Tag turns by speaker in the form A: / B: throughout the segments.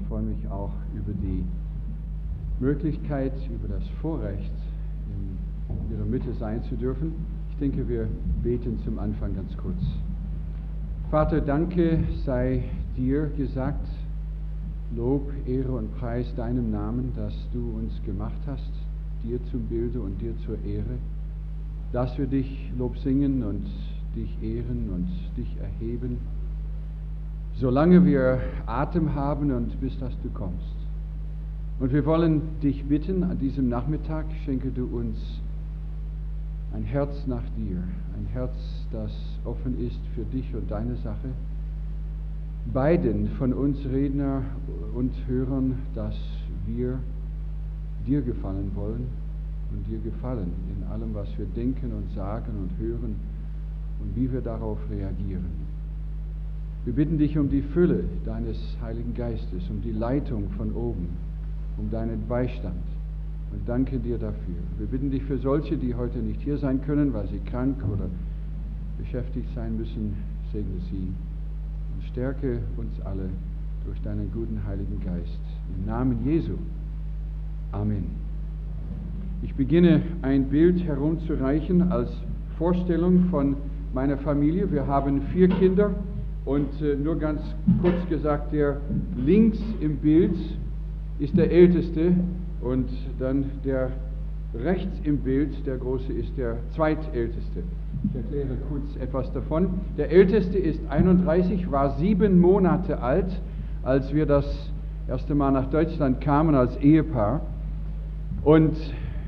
A: freue mich auch über die Möglichkeit, über das Vorrecht, in Ihrer Mitte sein zu dürfen. Ich denke, wir beten zum Anfang ganz kurz. Vater, danke sei dir gesagt, Lob, Ehre und Preis deinem Namen, dass du uns gemacht hast, dir zum Bilde und dir zur Ehre, dass wir dich Lob singen und dich ehren und dich erheben, solange wir Atem haben und bis dass du kommst. Und wir wollen dich bitten, an diesem Nachmittag schenke du uns ein Herz nach dir, ein Herz, das offen ist für dich und deine Sache. Beiden von uns Redner und Hörern, dass wir dir gefallen wollen und dir gefallen in allem, was wir denken und sagen und hören und wie wir darauf reagieren. Wir bitten dich um die Fülle deines Heiligen Geistes, um die Leitung von oben, um deinen Beistand und danke dir dafür. Wir bitten dich für solche, die heute nicht hier sein können, weil sie krank oder beschäftigt sein müssen, segne sie und stärke uns alle durch deinen guten Heiligen Geist. Im Namen Jesu. Amen. Ich beginne ein Bild herumzureichen als Vorstellung von meiner Familie. Wir haben 4 Kinder. Und nur ganz kurz gesagt, der links im Bild ist der Älteste und dann der rechts im Bild, der Große, ist der Zweitälteste. Ich erkläre kurz etwas davon. Der Älteste ist 31, war 7 Monate alt, als wir das erste Mal nach Deutschland kamen als Ehepaar. Und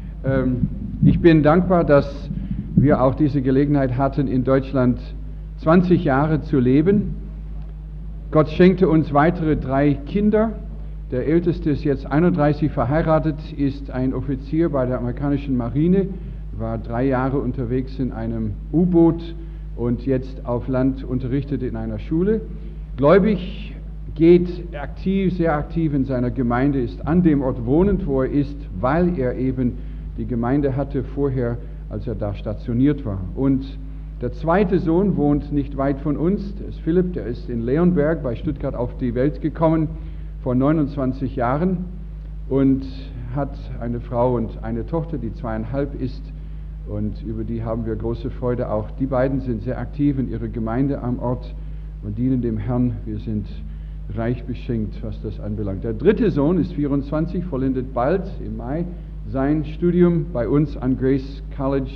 A: ich bin dankbar, dass wir auch diese Gelegenheit hatten, in Deutschland 20 Jahre zu leben. Gott schenkte uns weitere 3 Kinder. Der Älteste ist jetzt 31, verheiratet, ist ein Offizier bei der amerikanischen Marine, war 3 Jahre unterwegs in einem U-Boot und jetzt auf Land unterrichtet in einer Schule. Gläubig, geht aktiv, sehr aktiv in seiner Gemeinde, ist an dem Ort wohnend, wo er ist, weil er eben die Gemeinde hatte vorher, als er da stationiert war. Und der zweite Sohn wohnt nicht weit von uns, der ist Philipp, der ist in Leonberg bei Stuttgart auf die Welt gekommen vor 29 Jahren und hat eine Frau und eine Tochter, die 2,5 ist und über die haben wir große Freude. Auch die beiden sind sehr aktiv in ihrer Gemeinde am Ort und dienen dem Herrn. Wir sind reich beschenkt, was das anbelangt. Der dritte Sohn ist 24, vollendet bald im Mai sein Studium bei uns an Grace College,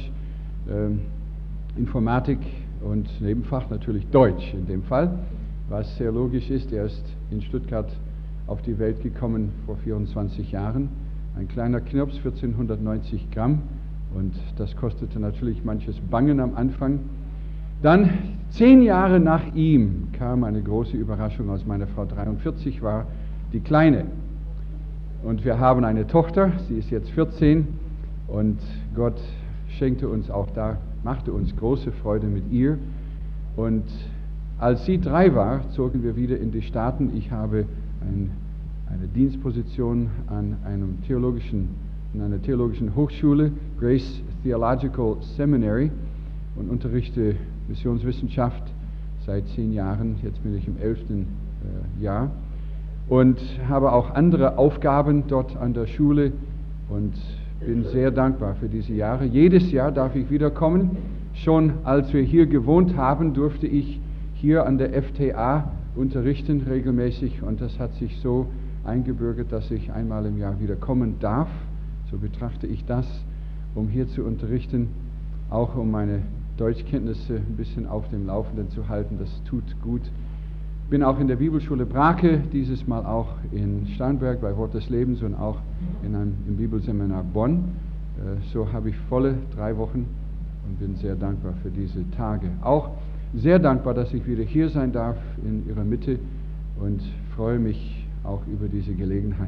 A: Informatik und Nebenfach natürlich Deutsch in dem Fall, was sehr logisch ist. Er ist in Stuttgart auf die Welt gekommen vor 24 Jahren. Ein kleiner Knirps, 1490 Gramm und das kostete natürlich manches Bangen am Anfang. Dann 10 Jahre nach ihm kam eine große Überraschung, als meine Frau 43 war, die Kleine. Und wir haben eine Tochter, sie ist jetzt 14 und Gott schenkte uns auch da, machte uns große Freude mit ihr. Und als sie 3 war, zogen wir wieder in die Staaten. Ich habe eine Dienstposition an einer theologischen Hochschule, Grace Theological Seminary, und unterrichte Missionswissenschaft seit 10 Jahren. Jetzt bin ich im 11. Jahr und habe auch andere Aufgaben dort an der Schule und bin sehr dankbar für diese Jahre. Jedes Jahr darf ich wiederkommen. Schon als wir hier gewohnt haben, durfte ich hier an der FTA unterrichten regelmäßig und das hat sich so eingebürgert, dass ich einmal im Jahr wieder kommen darf. So betrachte ich das, um hier zu unterrichten, auch um meine Deutschkenntnisse ein bisschen auf dem Laufenden zu halten. Das tut gut. Bin auch in der Bibelschule Brake, dieses Mal auch in Starnberg bei Wort des Lebens und auch im Bibelseminar Bonn. So habe ich volle 3 Wochen und bin sehr dankbar für diese Tage. Auch sehr dankbar, dass ich wieder hier sein darf in Ihrer Mitte und freue mich auch über diese Gelegenheit.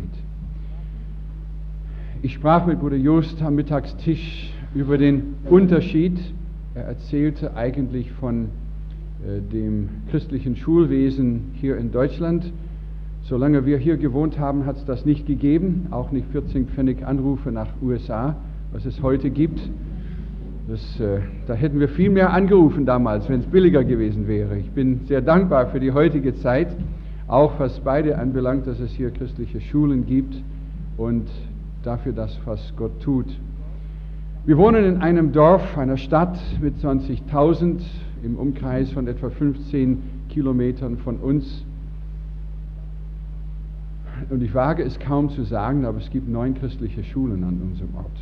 A: Ich sprach mit Bruder Jost am Mittagstisch über den Unterschied. Er erzählte eigentlich von dem christlichen Schulwesen hier in Deutschland. Solange wir hier gewohnt haben, hat es das nicht gegeben, auch nicht 14 Pfennig Anrufe nach USA, was es heute gibt. Da hätten wir viel mehr angerufen damals, wenn es billiger gewesen wäre. Ich bin sehr dankbar für die heutige Zeit, auch was beide anbelangt, dass es hier christliche Schulen gibt und dafür das, was Gott tut. Wir wohnen in einem Dorf, einer Stadt mit 20.000 im Umkreis von etwa 15 Kilometern von uns. Und ich wage es kaum zu sagen, aber es gibt 9 christliche Schulen an unserem Ort.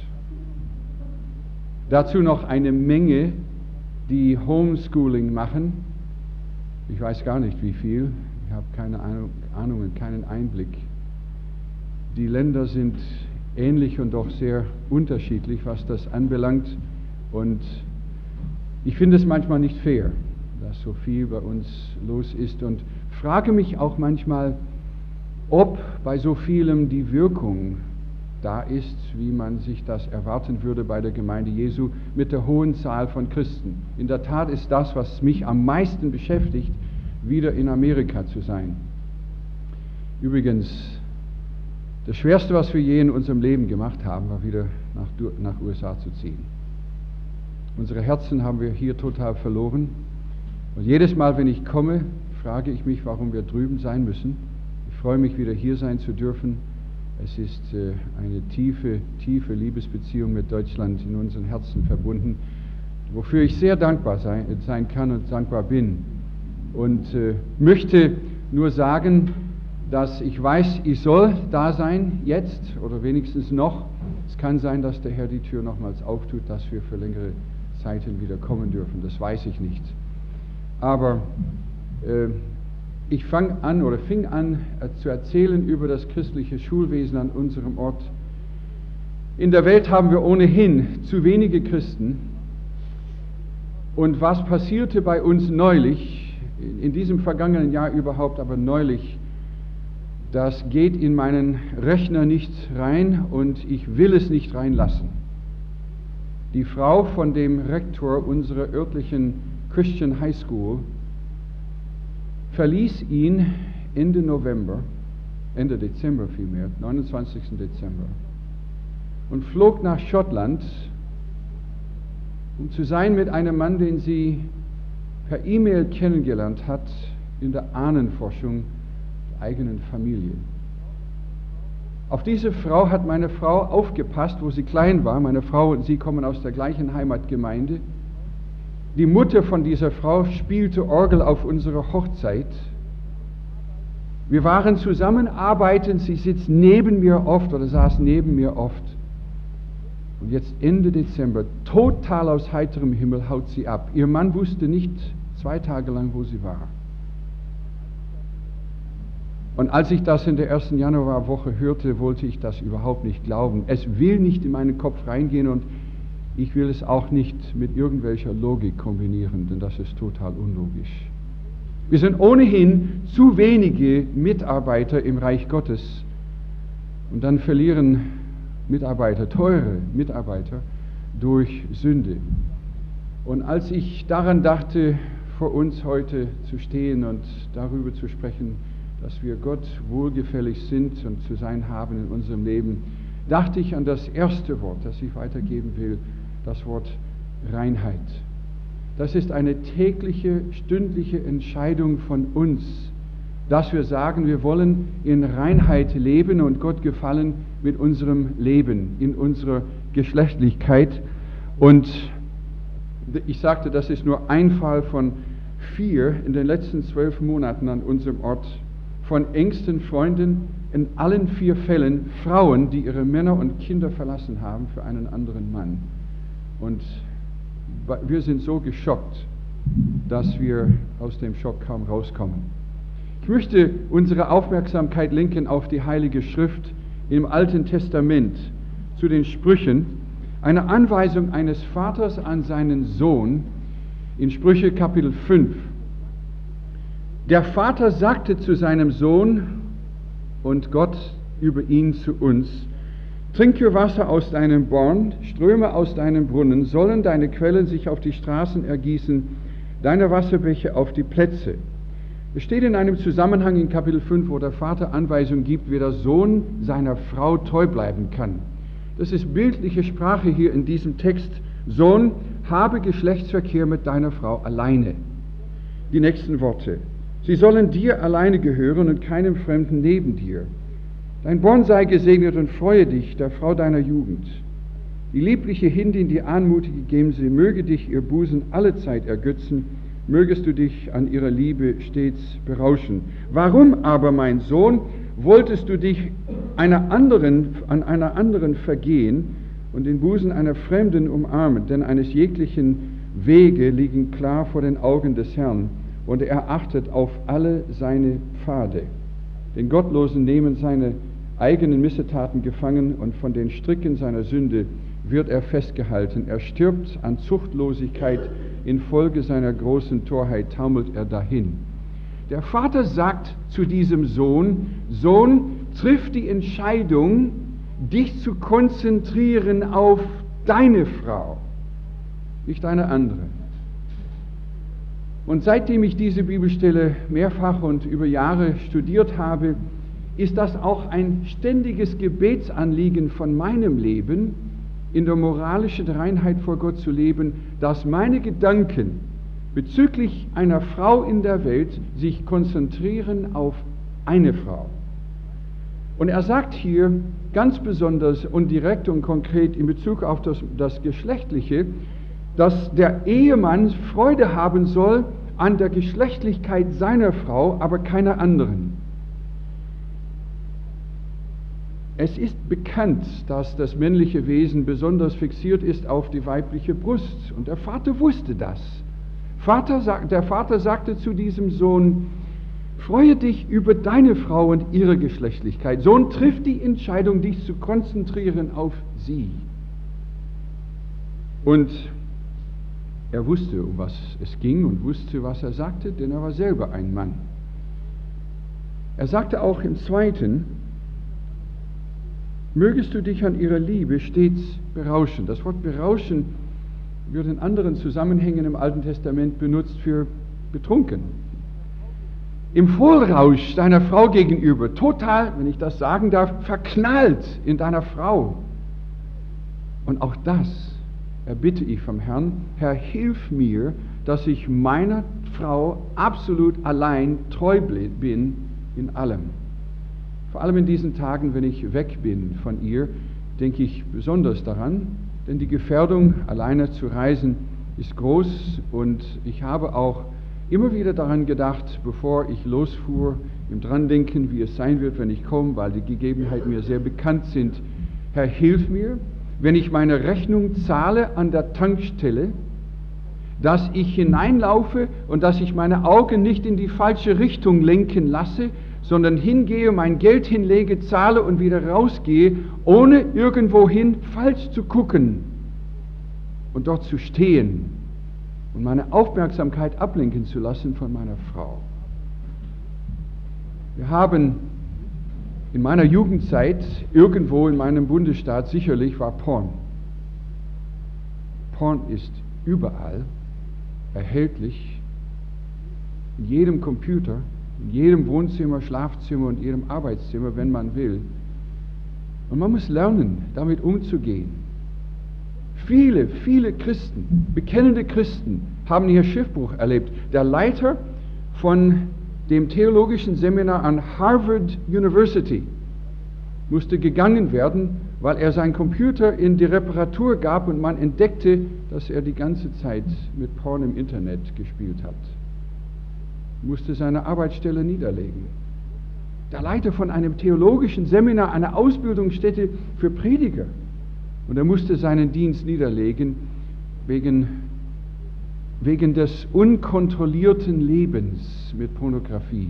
A: Dazu noch eine Menge, die Homeschooling machen. Ich weiß gar nicht wie viel, ich habe keine Ahnung und keinen Einblick. Die Länder sind ähnlich und doch sehr unterschiedlich, was das anbelangt. Und ich finde es manchmal nicht fair, dass so viel bei uns los ist und frage mich auch manchmal, ob bei so vielem die Wirkung da ist, wie man sich das erwarten würde bei der Gemeinde Jesu mit der hohen Zahl von Christen. In der Tat ist das, was mich am meisten beschäftigt, wieder in Amerika zu sein. Übrigens, das Schwerste, was wir je in unserem Leben gemacht haben, war wieder nach USA zu ziehen. Unsere Herzen haben wir hier total verloren. Und jedes Mal, wenn ich komme, frage ich mich, warum wir drüben sein müssen. Ich freue mich, wieder hier sein zu dürfen. Es ist eine tiefe, tiefe Liebesbeziehung mit Deutschland in unseren Herzen verbunden, wofür ich sehr dankbar sein kann und dankbar bin. Und möchte nur sagen, dass ich weiß, ich soll da sein, jetzt oder wenigstens noch. Es kann sein, dass der Herr die Tür nochmals auftut, dass wir für längere Zeiten wieder kommen dürfen. Das weiß ich nicht. Aber ich fing an zu erzählen über das christliche Schulwesen an unserem Ort. In der Welt haben wir ohnehin zu wenige Christen. Und was passierte bei uns neulich, in diesem vergangenen Jahr überhaupt, aber neulich, das geht in meinen Rechner nicht rein und ich will es nicht reinlassen. Die Frau von dem Rektor unserer örtlichen Christian High School verließ ihn Ende Dezember vielmehr, 29. Dezember, und flog nach Schottland, um zu sein mit einem Mann, den sie per E-Mail kennengelernt hat in der Ahnenforschung der eigenen Familie. Auf diese Frau hat meine Frau aufgepasst, wo sie klein war. Meine Frau und sie kommen aus der gleichen Heimatgemeinde. Die Mutter von dieser Frau spielte Orgel auf unserer Hochzeit. Wir waren zusammenarbeitend, sie sitzt neben mir oft oder saß neben mir oft. Und jetzt Ende Dezember, total aus heiterem Himmel, haut sie ab. Ihr Mann wusste nicht 2 Tage lang, wo sie war. Und als ich das in der ersten Januarwoche hörte, wollte ich das überhaupt nicht glauben. Es will nicht in meinen Kopf reingehen und ich will es auch nicht mit irgendwelcher Logik kombinieren, denn das ist total unlogisch. Wir sind ohnehin zu wenige Mitarbeiter im Reich Gottes und dann verlieren Mitarbeiter, teure Mitarbeiter, durch Sünde. Und als ich daran dachte, vor uns heute zu stehen und darüber zu sprechen, dass wir Gott wohlgefällig sind und zu sein haben in unserem Leben, dachte ich an das erste Wort, das ich weitergeben will, das Wort Reinheit. Das ist eine tägliche, stündliche Entscheidung von uns, dass wir sagen, wir wollen in Reinheit leben und Gott gefallen mit unserem Leben, in unserer Geschlechtlichkeit. Und ich sagte, das ist nur ein Fall von 4 in den letzten 12 Monaten an unserem Ort, von engsten Freunden, in allen 4 Fällen Frauen, die ihre Männer und Kinder verlassen haben für einen anderen Mann. Und wir sind so geschockt, dass wir aus dem Schock kaum rauskommen. Ich möchte unsere Aufmerksamkeit lenken auf die Heilige Schrift im Alten Testament, zu den Sprüchen, eine Anweisung eines Vaters an seinen Sohn in Sprüche Kapitel 5. Der Vater sagte zu seinem Sohn und Gott über ihn zu uns: Trinke Wasser aus deinem Born, Ströme aus deinem Brunnen, sollen deine Quellen sich auf die Straßen ergießen, deine Wasserbäche auf die Plätze. Es steht in einem Zusammenhang in Kapitel 5, wo der Vater Anweisung gibt, wie der Sohn seiner Frau treu bleiben kann. Das ist bildliche Sprache hier in diesem Text. Sohn, habe Geschlechtsverkehr mit deiner Frau alleine. Die nächsten Worte. Sie sollen dir alleine gehören und keinem Fremden neben dir. Dein Born sei gesegnet und freue dich, der Frau deiner Jugend. Die liebliche Hindin, die anmutige Gemse, möge dich ihr Busen allezeit ergötzen, mögest du dich an ihrer Liebe stets berauschen. Warum aber, mein Sohn, wolltest du dich an einer anderen vergehen und den Busen einer Fremden umarmen? Denn eines jeglichen Wege liegen klar vor den Augen des Herrn, und er achtet auf alle seine Pfade. Den Gottlosen nehmen seine eigenen Missetaten gefangen, und von den Stricken seiner Sünde wird er festgehalten. Er stirbt an Zuchtlosigkeit, infolge seiner großen Torheit taumelt er dahin. Der Vater sagt zu diesem Sohn: Sohn, triff die Entscheidung, dich zu konzentrieren auf deine Frau, nicht eine andere. Und seitdem ich diese Bibelstelle mehrfach und über Jahre studiert habe, ist das auch ein ständiges Gebetsanliegen von meinem Leben, in der moralischen Reinheit vor Gott zu leben, dass meine Gedanken bezüglich einer Frau in der Welt sich konzentrieren auf eine Frau. Und er sagt hier ganz besonders und direkt und konkret in Bezug auf das Geschlechtliche, dass der Ehemann Freude haben soll an der Geschlechtlichkeit seiner Frau, aber keiner anderen. Es ist bekannt, dass das männliche Wesen besonders fixiert ist auf die weibliche Brust. Und der Vater wusste das. Der Vater sagte zu diesem Sohn: Freue dich über deine Frau und ihre Geschlechtlichkeit. Sohn, triff die Entscheidung, dich zu konzentrieren auf sie. Und er wusste, um was es ging und wusste, was er sagte, denn er war selber ein Mann. Er sagte auch im Zweiten: Mögest du dich an ihrer Liebe stets berauschen. Das Wort berauschen wird in anderen Zusammenhängen im Alten Testament benutzt für betrunken. Im Vollrausch deiner Frau gegenüber, total, wenn ich das sagen darf, verknallt in deiner Frau. Und auch das erbitte ich vom Herrn: Herr, hilf mir, dass ich meiner Frau absolut allein treu bin in allem. Vor allem in diesen Tagen, wenn ich weg bin von ihr, denke ich besonders daran, denn die Gefährdung, alleine zu reisen, ist groß, und ich habe auch immer wieder daran gedacht, bevor ich losfuhr, im Drandenken, wie es sein wird, wenn ich komme, weil die Gegebenheiten mir sehr bekannt sind. Herr, hilf mir, wenn ich meine Rechnung zahle an der Tankstelle, dass ich hineinlaufe und dass ich meine Augen nicht in die falsche Richtung lenken lasse, sondern hingehe, mein Geld hinlege, zahle und wieder rausgehe, ohne irgendwohin falsch zu gucken und dort zu stehen und meine Aufmerksamkeit ablenken zu lassen von meiner Frau. Wir haben in meiner Jugendzeit irgendwo in meinem Bundesstaat, sicherlich war Porn. Porn ist überall erhältlich, in jedem Computer, in jedem Wohnzimmer, Schlafzimmer und jedem Arbeitszimmer, wenn man will. Und man muss lernen, damit umzugehen. Viele, viele Christen, bekennende Christen, haben hier Schiffbruch erlebt. Der Leiter von dem theologischen Seminar an Harvard University musste gegangen werden, weil er seinen Computer in die Reparatur gab und man entdeckte, dass er die ganze Zeit mit Porn im Internet gespielt hat. Musste seine Arbeitsstelle niederlegen. Der Leiter von einem theologischen Seminar, einer Ausbildungsstätte für Prediger. Und er musste seinen Dienst niederlegen wegen des unkontrollierten Lebens mit Pornografie.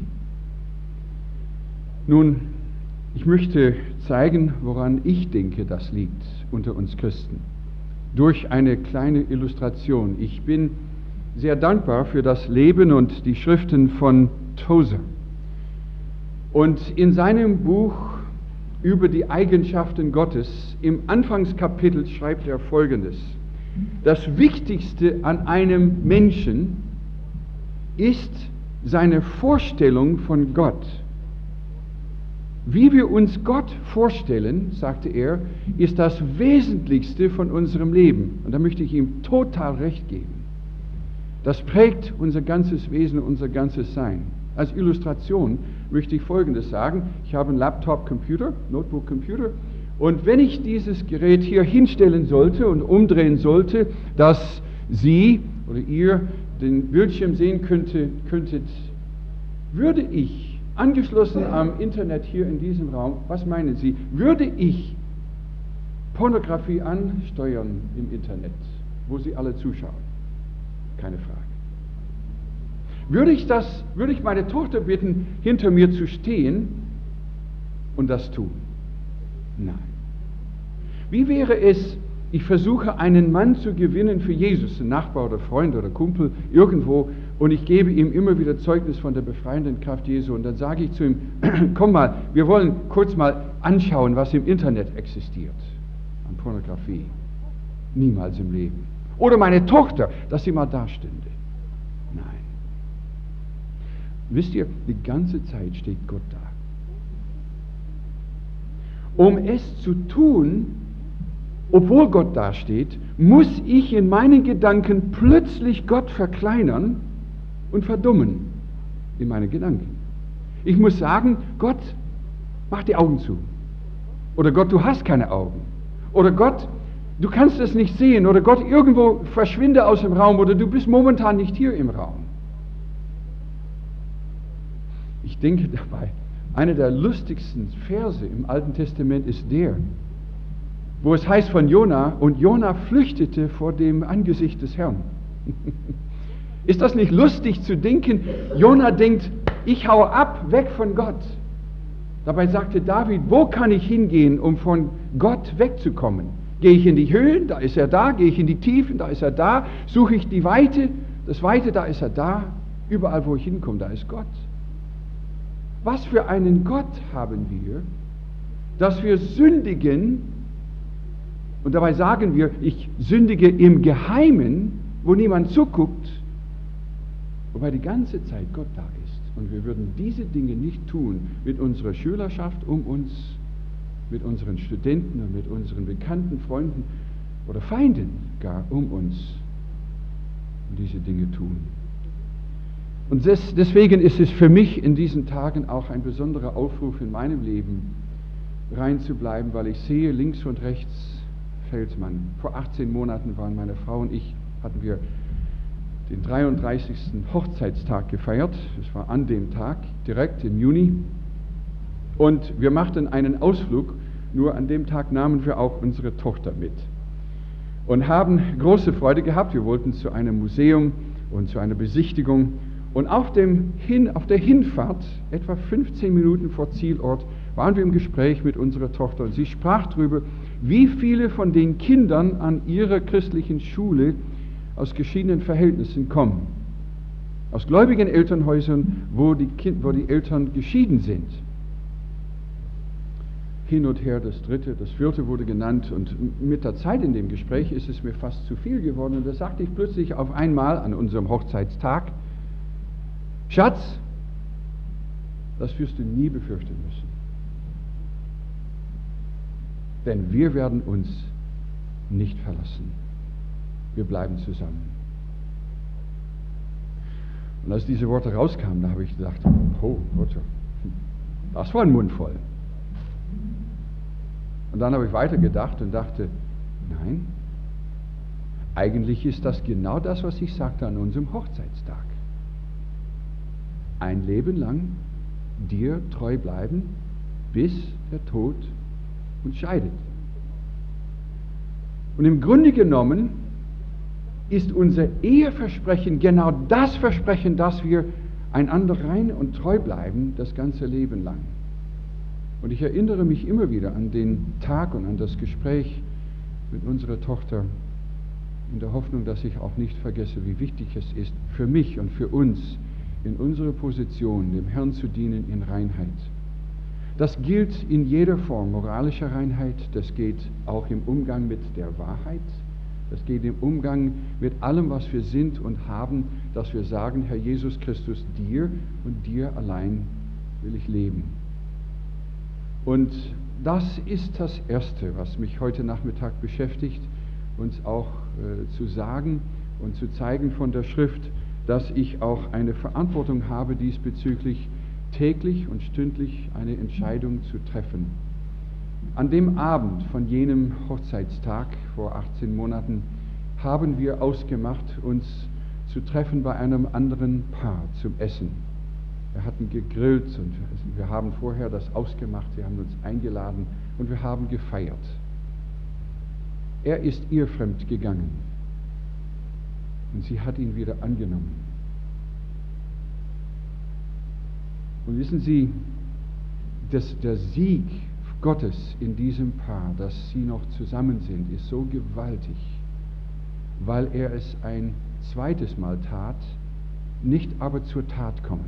A: Nun, ich möchte zeigen, woran ich denke, das liegt unter uns Christen. Durch eine kleine Illustration. Ich bin sehr dankbar für das Leben und die Schriften von Tozer. Und in seinem Buch über die Eigenschaften Gottes, im Anfangskapitel schreibt er Folgendes: Das Wichtigste an einem Menschen ist seine Vorstellung von Gott. Wie wir uns Gott vorstellen, sagte er, ist das Wesentlichste von unserem Leben. Und da möchte ich ihm total recht geben. Das prägt unser ganzes Wesen, unser ganzes Sein. Als Illustration möchte ich Folgendes sagen. Ich habe einen Laptop-Computer, Notebook-Computer, und wenn ich dieses Gerät hier hinstellen sollte und umdrehen sollte, dass Sie oder ihr den Bildschirm sehen könntet, würde ich, angeschlossen am Internet hier in diesem Raum, was meinen Sie, würde ich Pornografie ansteuern im Internet, wo Sie alle zuschauen? Keine Frage. Würde ich meine Tochter bitten, hinter mir zu stehen und das tun? Nein. Wie wäre es, ich versuche einen Mann zu gewinnen für Jesus, einen Nachbar oder Freund oder Kumpel, irgendwo, und ich gebe ihm immer wieder Zeugnis von der befreienden Kraft Jesu, und dann sage ich zu ihm, komm mal, wir wollen kurz mal anschauen, was im Internet existiert, an Pornografie. Niemals im Leben. Oder meine Tochter, dass sie mal da stünde. Nein. Wisst ihr, die ganze Zeit steht Gott da. Um es zu tun, obwohl Gott dasteht, muss ich in meinen Gedanken plötzlich Gott verkleinern und verdummen in meinen Gedanken. Ich muss sagen, Gott, mach die Augen zu. Oder Gott, du hast keine Augen. Oder Gott, du kannst es nicht sehen. Oder Gott, irgendwo verschwinde aus dem Raum. Oder du bist momentan nicht hier im Raum. Ich denke dabei, einer der lustigsten Verse im Alten Testament ist der, wo es heißt von Jona, und Jona flüchtete vor dem Angesicht des Herrn. Ist das nicht lustig zu denken? Jona denkt, ich hau ab, weg von Gott. Dabei sagte David, wo kann ich hingehen, um von Gott wegzukommen? Gehe ich in die Höhen, da ist er da. Gehe ich in die Tiefen, da ist er da. Suche ich die Weite, das Weite, da ist er da. Überall, wo ich hinkomme, da ist Gott. Was für einen Gott haben wir, dass wir sündigen, und dabei sagen wir, ich sündige im Geheimen, wo niemand zuguckt, wobei die ganze Zeit Gott da ist. Und wir würden diese Dinge nicht tun mit unserer Schülerschaft um uns, mit unseren Studenten und mit unseren bekannten Freunden oder Feinden gar um uns und diese Dinge tun. Und deswegen ist es für mich in diesen Tagen auch ein besonderer Aufruf in meinem Leben, rein zu bleiben, weil ich sehe, links und rechts fällt man. Vor 18 Monaten waren meine Frau und ich, hatten wir den 33. Hochzeitstag gefeiert. Es war an dem Tag, direkt im Juni. Und wir machten einen Ausflug, nur an dem Tag nahmen wir auch unsere Tochter mit. Und haben große Freude gehabt. Wir wollten zu einem Museum und zu einer Besichtigung. Und auf der Hinfahrt, etwa 15 Minuten vor Zielort, waren wir im Gespräch mit unserer Tochter. Und sie sprach darüber, wie viele von den Kindern an ihrer christlichen Schule aus geschiedenen Verhältnissen kommen. Aus gläubigen Elternhäusern, wo die Eltern geschieden sind. Hin und her, das dritte, das vierte wurde genannt. Und mit der Zeit in dem Gespräch ist es mir fast zu viel geworden. Und da sagte ich plötzlich auf einmal an unserem Hochzeitstag, Schatz, das wirst du nie befürchten müssen. Denn wir werden uns nicht verlassen. Wir bleiben zusammen. Und als diese Worte rauskamen, da habe ich gedacht, oh Gott, das war ein Mund voll. Und dann habe ich weitergedacht und dachte, nein, eigentlich ist das genau das, was ich sagte an unserem Hochzeitstag. Ein Leben lang dir treu bleiben, bis der Tod uns scheidet. Und im Grunde genommen ist unser Eheversprechen genau das Versprechen, dass wir einander rein und treu bleiben, das ganze Leben lang. Und ich erinnere mich immer wieder an den Tag und an das Gespräch mit unserer Tochter, in der Hoffnung, dass ich auch nicht vergesse, wie wichtig es ist, für mich und für uns, in unserer Position, dem Herrn zu dienen in Reinheit. Das gilt in jeder Form moralischer Reinheit, das geht auch im Umgang mit der Wahrheit, das geht im Umgang mit allem, was wir sind und haben, dass wir sagen, Herr Jesus Christus, dir und dir allein will ich leben. Und das ist das Erste, was mich heute Nachmittag beschäftigt, uns auch zu sagen und zu zeigen von der Schrift, dass ich auch eine Verantwortung habe, diesbezüglich täglich und stündlich eine Entscheidung zu treffen. An dem Abend von jenem Hochzeitstag vor 18 Monaten haben wir ausgemacht, uns zu treffen bei einem anderen Paar zum Essen. Wir hatten gegrillt und wir haben vorher das ausgemacht, sie haben uns eingeladen und wir haben gefeiert. Er ist ihr fremd gegangen und sie hat ihn wieder angenommen. Und wissen Sie, der Sieg Gottes in diesem Paar, dass sie noch zusammen sind, ist so gewaltig, weil er es ein zweites Mal tat, nicht aber zur Tat kommend.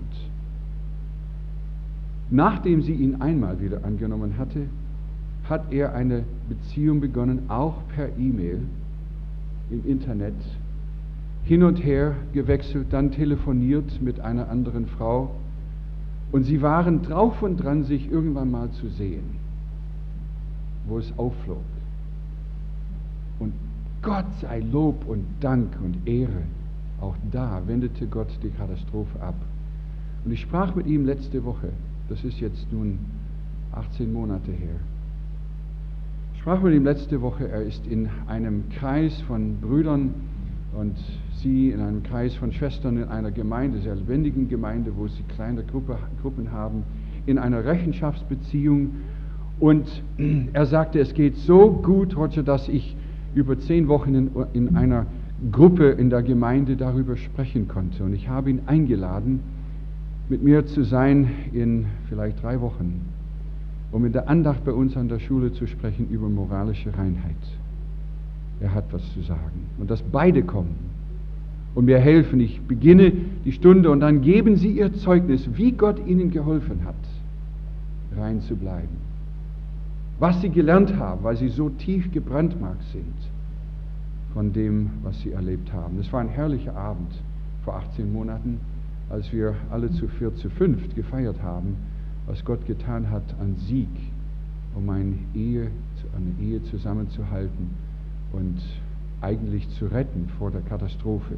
A: Nachdem sie ihn einmal wieder angenommen hatte, hat er eine Beziehung begonnen, auch per E-Mail, im Internet, hin und her gewechselt, dann telefoniert mit einer anderen Frau und sie waren drauf und dran, sich irgendwann mal zu sehen, wo es aufflog. Und Gott sei Lob und Dank und Ehre, auch da wendete Gott die Katastrophe ab. Und ich sprach mit ihm letzte Woche, das ist jetzt nun 18 Monate her. Ich sprach mit ihm letzte Woche, er ist in einem Kreis von Brüdern und sie in einem Kreis von Schwestern in einer Gemeinde, sehr lebendigen Gemeinde, wo sie kleine Gruppen haben, in einer Rechenschaftsbeziehung. Und er sagte, es geht so gut, Roger, dass ich über 10 Wochen in einer Gruppe in der Gemeinde darüber sprechen konnte. Und ich habe ihn eingeladen, mit mir zu sein in vielleicht 3 Wochen, um in der Andacht bei uns an der Schule zu sprechen über moralische Reinheit. Er hat was zu sagen. Und dass beide kommen und mir helfen. Ich beginne die Stunde und dann geben sie ihr Zeugnis, wie Gott ihnen geholfen hat, rein zu bleiben. Was sie gelernt haben, weil sie so tief gebrandmarkt sind von dem, was sie erlebt haben. Es war ein herrlicher Abend vor 18 Monaten, als wir alle zu 4, zu 5 gefeiert haben, was Gott getan hat an Sieg, um eine Ehe zusammenzuhalten und eigentlich zu retten vor der Katastrophe.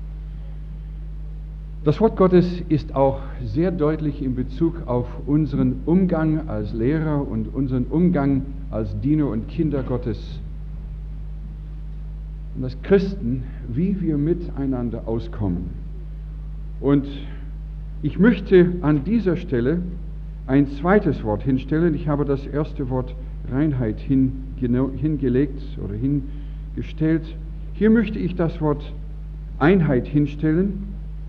A: Das Wort Gottes ist auch sehr deutlich in Bezug auf unseren Umgang als Lehrer und unseren Umgang als Diener und Kinder Gottes und als Christen, wie wir miteinander auskommen. Und ich möchte an dieser Stelle ein zweites Wort hinstellen. Ich habe das erste Wort Reinheit hingelegt oder hingestellt. Hier möchte ich das Wort Einheit hinstellen,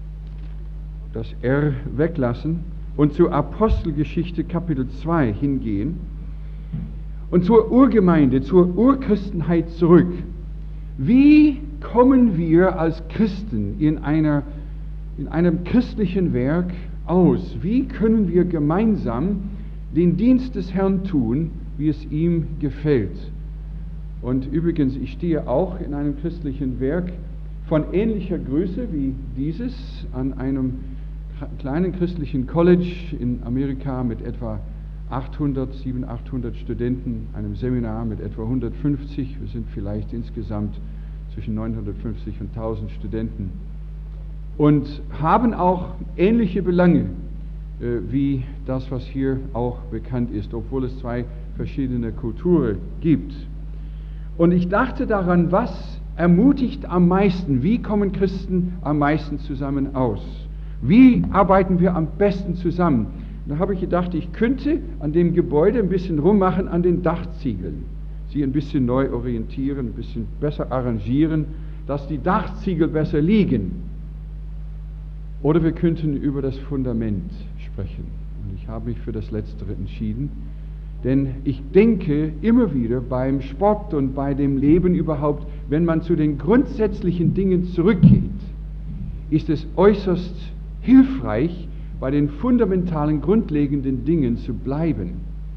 A: das R weglassen und zur Apostelgeschichte Kapitel 2 hingehen und zur Urgemeinde, zur Urchristenheit zurück. Wie kommen wir als Christen in einem christlichen Werk aus? Wie können wir gemeinsam den Dienst des Herrn tun, wie es ihm gefällt? Und übrigens, ich stehe auch in einem christlichen Werk von ähnlicher Größe wie dieses an einem kleinen christlichen College in Amerika mit etwa 800 Studenten, einem Seminar mit etwa 150. Wir sind vielleicht insgesamt zwischen 950 und 1000 Studenten und haben auch ähnliche Belange wie das, was hier auch bekannt ist, obwohl es 2 verschiedene Kulturen gibt. Und ich dachte daran, was ermutigt am meisten? Wie kommen Christen am meisten zusammen aus? Wie arbeiten wir am besten zusammen? Da habe ich gedacht, ich könnte an dem Gebäude ein bisschen rummachen an den Dachziegeln. Sie ein bisschen neu orientieren, ein bisschen besser arrangieren, dass die Dachziegel besser liegen. Oder wir könnten über das Fundament sprechen. Und ich habe mich für das Letztere entschieden. Denn ich denke immer wieder beim Sport und bei dem Leben überhaupt, wenn man zu den grundsätzlichen Dingen zurückgeht, ist es äußerst hilfreich, bei den fundamentalen, grundlegenden Dingen zu bleiben.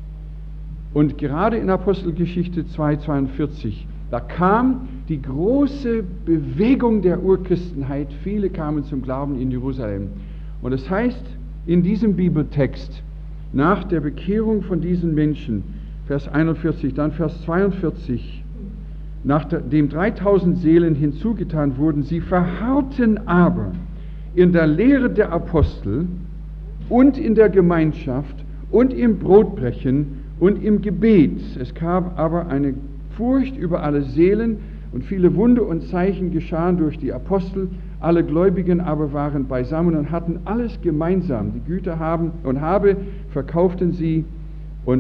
A: Und gerade in Apostelgeschichte 2,42, da kam die große Bewegung der Urchristenheit, viele kamen zum Glauben in Jerusalem. Und es heißt in diesem Bibeltext, nach der Bekehrung von diesen Menschen, Vers 41, dann Vers 42, nachdem 3000 Seelen hinzugetan wurden, sie verharrten aber in der Lehre der Apostel und in der Gemeinschaft und im Brotbrechen und im Gebet. Es gab aber eine Furcht über alle Seelen, und viele Wunder und Zeichen geschahen durch die Apostel. Alle Gläubigen aber waren beisammen und hatten alles gemeinsam. Die Güter verkauften sie und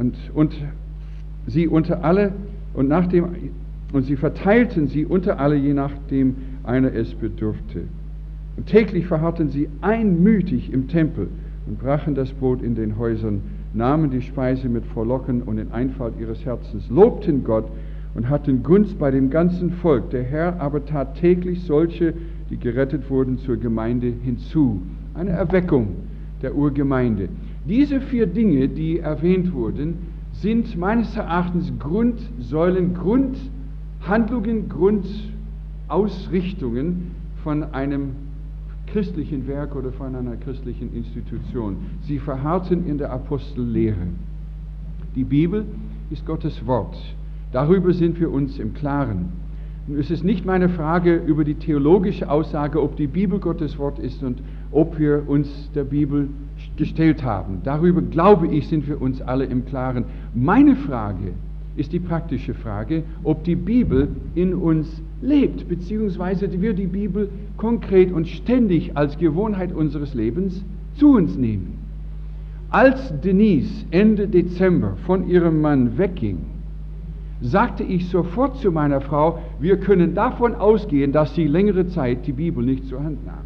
A: sie unter alle und sie verteilten sie unter alle, je nachdem einer es bedurfte. Und täglich verharrten sie einmütig im Tempel und brachen das Brot in den Häusern, nahmen die Speise mit Frohlocken und in Einfalt ihres Herzens, lobten Gott und hatten Gunst bei dem ganzen Volk. Der Herr aber tat täglich solche, die gerettet wurden, zur Gemeinde hinzu. Eine Erweckung der Urgemeinde. Diese 4 Dinge, die erwähnt wurden, sind meines Erachtens Grundsäulen, Grundhandlungen, Grundausrichtungen von einem christlichen Werk oder von einer christlichen Institution. Sie verharrten in der Apostellehre. Die Bibel ist Gottes Wort. Darüber sind wir uns im Klaren. Und es ist nicht meine Frage über die theologische Aussage, ob die Bibel Gottes Wort ist und ob wir uns der Bibel gestellt haben. Darüber, glaube ich, sind wir uns alle im Klaren. Meine Frage ist die praktische Frage, ob die Bibel in uns lebt, beziehungsweise wir die Bibel konkret und ständig als Gewohnheit unseres Lebens zu uns nehmen. Als Denise Ende Dezember von ihrem Mann wegging, sagte ich sofort zu meiner Frau, wir können davon ausgehen, dass sie längere Zeit die Bibel nicht zur Hand nahm.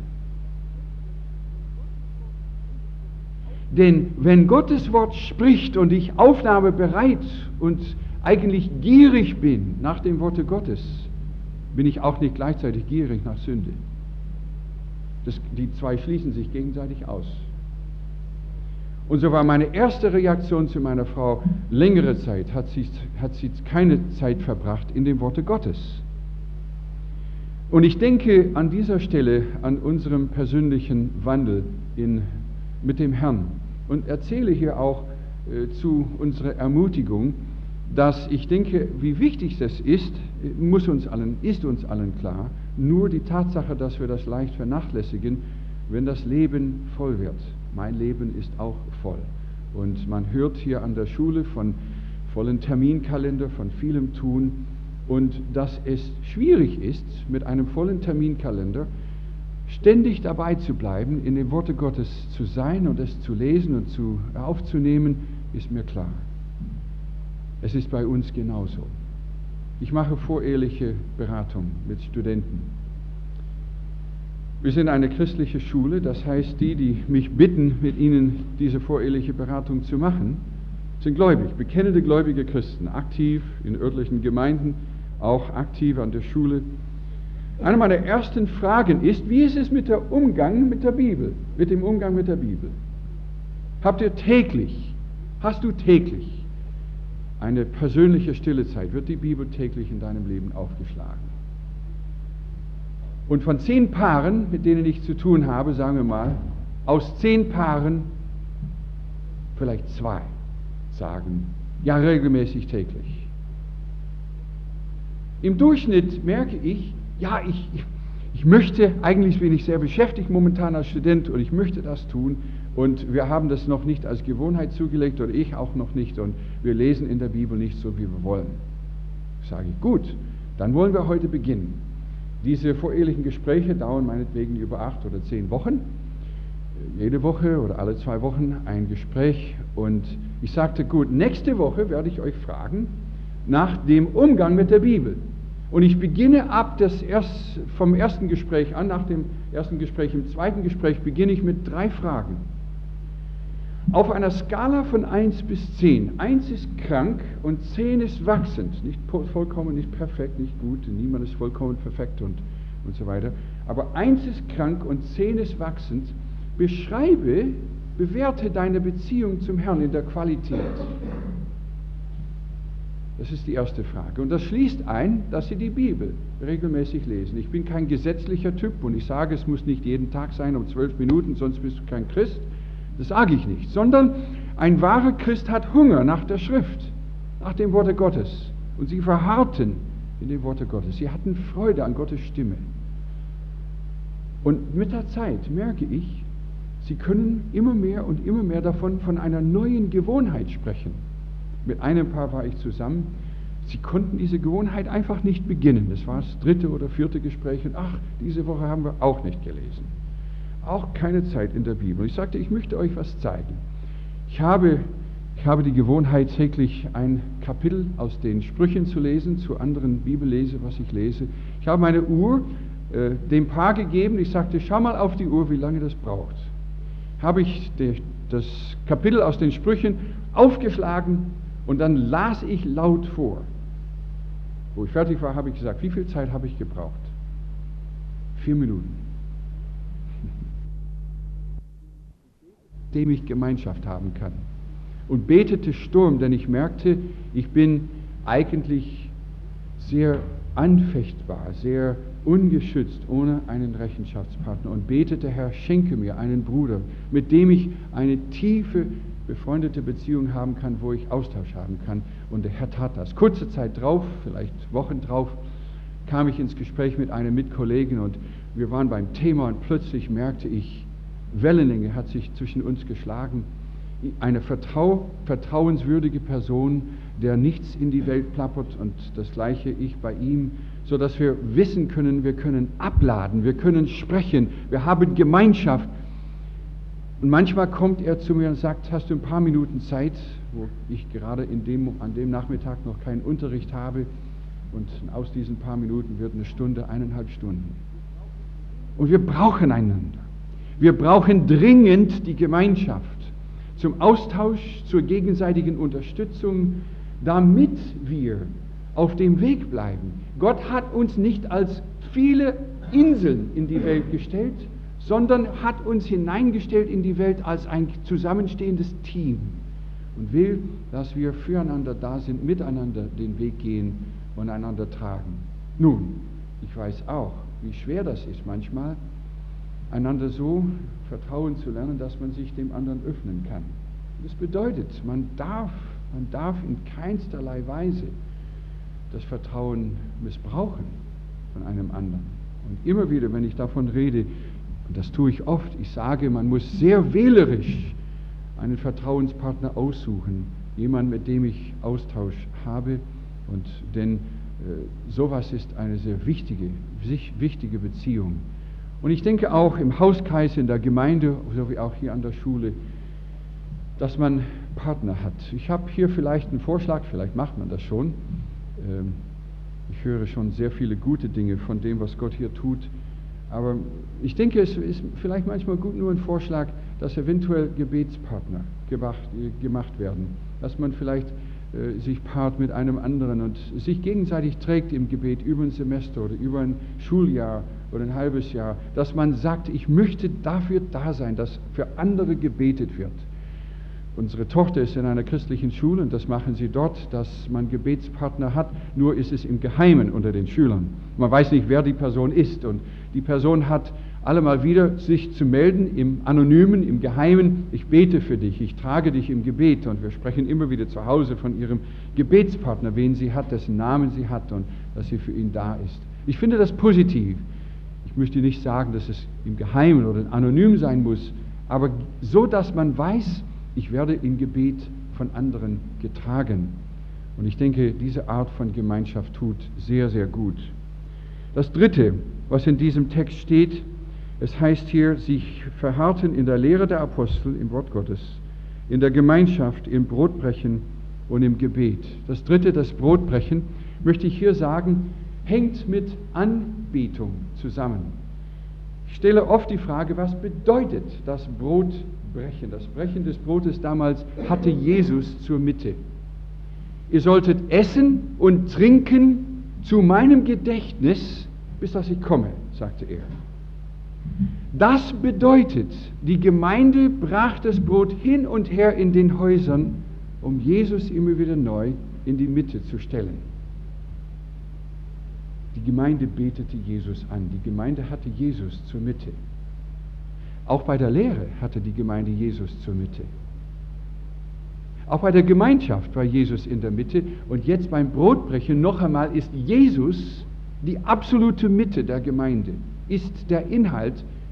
A: Denn wenn Gottes Wort spricht und ich aufnahmebereit und eigentlich gierig bin nach dem Worte Gottes, bin ich auch nicht gleichzeitig gierig nach Sünde. Die 2 schließen sich gegenseitig aus. Und so war meine erste Reaktion zu meiner Frau, längere Zeit hat sie keine Zeit verbracht in dem Worte Gottes. Und ich denke an dieser Stelle an unserem persönlichen Wandel mit dem Herrn und erzähle hier auch zu unserer Ermutigung, dass ich denke, wie wichtig das ist uns allen klar, nur die Tatsache, dass wir das leicht vernachlässigen, wenn das Leben voll wird. Mein Leben ist auch voll. Und man hört hier an der Schule von vollen Terminkalender, von vielem Tun und dass es schwierig ist, mit einem vollen Terminkalender ständig dabei zu bleiben, in dem Worte Gottes zu sein und es zu lesen und aufzunehmen, ist mir klar. Es ist bei uns genauso. Ich mache voreheliche Beratung mit Studenten. Wir sind eine christliche Schule, das heißt, die mich bitten, mit ihnen diese voreheliche Beratung zu machen, sind gläubig, bekennende gläubige Christen, aktiv in örtlichen Gemeinden, auch aktiv an der Schule. Eine meiner ersten Fragen ist, wie ist es mit dem Umgang mit der Bibel? Hast du täglich eine persönliche stille Zeit? Wird die Bibel täglich in deinem Leben aufgeschlagen? Und von 10 Paaren, mit denen ich zu tun habe, sagen wir mal, aus 10 Paaren vielleicht 2 sagen, ja, regelmäßig täglich. Im Durchschnitt merke ich, ja, ich möchte, eigentlich bin ich sehr beschäftigt momentan als Student und ich möchte das tun und wir haben das noch nicht als Gewohnheit zugelegt oder ich auch noch nicht und wir lesen in der Bibel nicht so, wie wir wollen. Sage ich, gut, dann wollen wir heute beginnen. Diese vorehelichen Gespräche dauern meinetwegen über 8 oder 10 Wochen. Jede Woche oder alle 2 Wochen ein Gespräch. Und ich sagte, gut, nächste Woche werde ich euch fragen nach dem Umgang mit der Bibel. Und ich beginne vom ersten Gespräch an, nach dem ersten Gespräch, im zweiten Gespräch beginne ich mit 3 Fragen. Auf einer Skala von 1 bis 10. 1 ist krank und 10 ist wachsend. Nicht vollkommen, nicht perfekt, nicht gut. Niemand ist vollkommen perfekt und so weiter. Aber 1 ist krank und 10 ist wachsend. Bewerte deine Beziehung zum Herrn in der Qualität. Das ist die erste Frage. Und das schließt ein, dass Sie die Bibel regelmäßig lesen. Ich bin kein gesetzlicher Typ und ich sage, es muss nicht jeden Tag sein um 12 Minuten, sonst bist du kein Christ. Das sage ich nicht, sondern ein wahrer Christ hat Hunger nach der Schrift, nach dem Worte Gottes. Und sie verharrten in dem Worte Gottes. Sie hatten Freude an Gottes Stimme. Und mit der Zeit merke ich, sie können immer mehr und immer mehr von einer neuen Gewohnheit sprechen. Mit einem Paar war ich zusammen, sie konnten diese Gewohnheit einfach nicht beginnen. Das war das 3. oder 4. Gespräch und ach, diese Woche haben wir auch nicht gelesen. Auch keine Zeit in der Bibel. Ich sagte, ich möchte euch was zeigen. Ich habe die Gewohnheit, täglich ein Kapitel aus den Sprüchen zu lesen, zu anderen Bibellese, was ich lese. Ich habe meine Uhr dem Paar gegeben, ich sagte, schau mal auf die Uhr, wie lange das braucht. Habe ich das Kapitel aus den Sprüchen aufgeschlagen und dann las ich laut vor. Wo ich fertig war, habe ich gesagt, wie viel Zeit habe ich gebraucht? 4 Minuten. Dem ich Gemeinschaft haben kann. Und betete Sturm, denn ich merkte, ich bin eigentlich sehr anfechtbar, sehr ungeschützt, ohne einen Rechenschaftspartner. Und betete, Herr, schenke mir einen Bruder, mit dem ich eine tiefe, befreundete Beziehung haben kann, wo ich Austausch haben kann. Und der Herr tat das. Kurze Zeit drauf, vielleicht Wochen drauf, kam ich ins Gespräch mit einem Mitkollegen und wir waren beim Thema und plötzlich merkte ich, Wellenlänge hat sich zwischen uns geschlagen. Eine vertrauenswürdige Person, der nichts in die Welt plappert und das Gleiche ich bei ihm, so dass wir wissen können, wir können abladen, wir können sprechen, wir haben Gemeinschaft. Und manchmal kommt er zu mir und sagt, hast du ein paar Minuten Zeit, wo ich gerade an dem Nachmittag noch keinen Unterricht habe und aus diesen paar Minuten wird eine Stunde, 1,5 Stunden. Und wir brauchen einander. Wir brauchen dringend die Gemeinschaft zum Austausch, zur gegenseitigen Unterstützung, damit wir auf dem Weg bleiben. Gott hat uns nicht als viele Inseln in die Welt gestellt, sondern hat uns hineingestellt in die Welt als ein zusammenstehendes Team und will, dass wir füreinander da sind, miteinander den Weg gehen und einander tragen. Nun, ich weiß auch, wie schwer das ist manchmal, einander so vertrauen zu lernen, dass man sich dem anderen öffnen kann. Das bedeutet, man darf in keinsterlei Weise das Vertrauen missbrauchen von einem anderen. Und immer wieder, wenn ich davon rede, und das tue ich oft, ich sage, man muss sehr wählerisch einen Vertrauenspartner aussuchen, jemanden, mit dem ich Austausch habe, denn sowas ist eine sehr wichtige Beziehung. Und ich denke auch im Hauskreis, in der Gemeinde, so wie auch hier an der Schule, dass man Partner hat. Ich habe hier vielleicht einen Vorschlag, vielleicht macht man das schon. Ich höre schon sehr viele gute Dinge von dem, was Gott hier tut. Aber ich denke, es ist vielleicht manchmal gut, nur ein Vorschlag, dass eventuell Gebetspartner gemacht werden. Dass man vielleicht sich paart mit einem anderen und sich gegenseitig trägt im Gebet über ein Semester oder über ein Schuljahr oder ein halbes Jahr. Dass man sagt, ich möchte dafür da sein, dass für andere gebetet wird. Unsere Tochter ist in einer christlichen Schule und das machen sie dort, dass man Gebetspartner hat, nur ist es im Geheimen unter den Schülern. Man weiß nicht, wer die Person ist und die Person hat alle mal wieder sich zu melden im Anonymen, im Geheimen, ich bete für dich, ich trage dich im Gebet und wir sprechen immer wieder zu Hause von ihrem Gebetspartner, wen sie hat, dessen Namen sie hat und dass sie für ihn da ist. Ich finde das positiv. Ich möchte nicht sagen, dass es im Geheimen oder anonym sein muss, aber so, dass man weiß, ich werde im Gebet von anderen getragen. Und ich denke, diese Art von Gemeinschaft tut sehr, sehr gut. Das Dritte, was in diesem Text steht, es heißt hier, sich verharrten in der Lehre der Apostel, im Wort Gottes, in der Gemeinschaft, im Brotbrechen und im Gebet. Das Dritte, das Brotbrechen, möchte ich hier sagen, hängt mit Anbetung zusammen. Ich stelle oft die Frage, was bedeutet das Brotbrechen? Das Brechen des Brotes damals hatte Jesus zur Mitte. Ihr solltet essen und trinken zu meinem Gedächtnis, bis dass ich komme, sagte er. Das bedeutet, die Gemeinde brach das Brot hin und her in den Häusern, um Jesus immer wieder neu in die Mitte zu stellen. Die Gemeinde betete Jesus an. Die Gemeinde hatte Jesus zur Mitte. Auch bei der Lehre hatte die Gemeinde Jesus zur Mitte. Auch bei der Gemeinschaft war Jesus in der Mitte. Und jetzt beim Brotbrechen noch einmal ist Jesus die absolute Mitte der Gemeinde, ist der Inhalt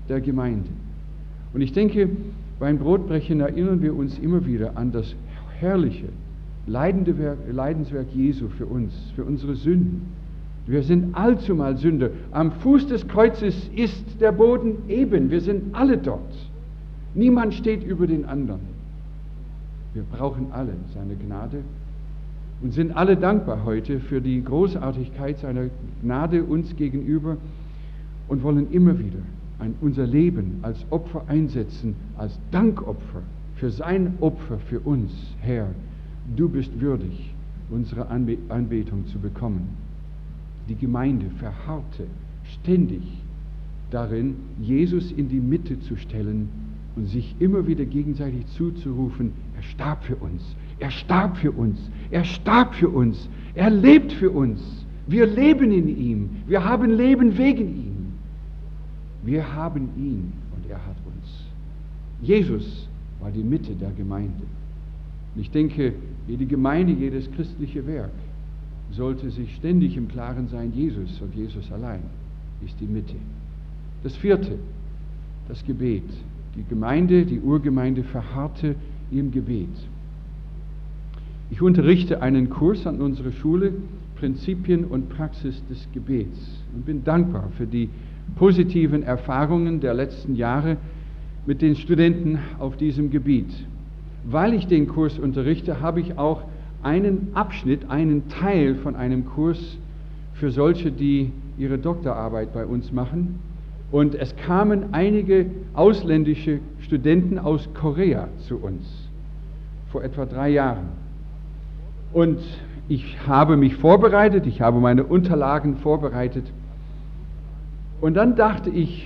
A: der Gemeinde. Und ich denke, beim Brotbrechen erinnern wir uns immer wieder an das herrliche, Leidenswerk Jesu für uns, für unsere Sünden. Wir sind allzumal Sünder. Am Fuß des Kreuzes ist der Boden eben. Wir sind alle dort. Niemand steht über den anderen. Wir brauchen alle seine Gnade und sind alle dankbar heute für die Großartigkeit seiner Gnade uns gegenüber und wollen immer wieder unser Leben als Opfer einsetzen, als Dankopfer für sein Opfer für uns. Herr, du bist würdig, unsere Anbetung zu bekommen. Die Gemeinde verharrte ständig darin, Jesus in die Mitte zu stellen und sich immer wieder gegenseitig zuzurufen, er starb für uns, er starb für uns, er starb für uns, er lebt für uns, wir leben in ihm, wir haben Leben wegen ihm. Wir haben ihn und er hat uns. Jesus war die Mitte der Gemeinde. Und ich denke, jede Gemeinde, jedes christliche Werk sollte sich ständig im Klaren sein, Jesus und Jesus allein ist die Mitte. Das vierte, das Gebet. Die Gemeinde, die Urgemeinde verharrte im Gebet. Ich unterrichte einen Kurs an unserer Schule, Prinzipien und Praxis des Gebets, und bin dankbar für die positiven Erfahrungen der letzten Jahre mit den Studenten auf diesem Gebiet. Weil ich den Kurs unterrichte, habe ich auch einen Abschnitt, einen Teil von einem Kurs für solche, die ihre Doktorarbeit bei uns machen. Und es kamen einige ausländische Studenten aus Korea zu uns vor etwa 3 Jahren. Und ich habe mich vorbereitet, ich habe meine Unterlagen vorbereitet. Und dann dachte ich,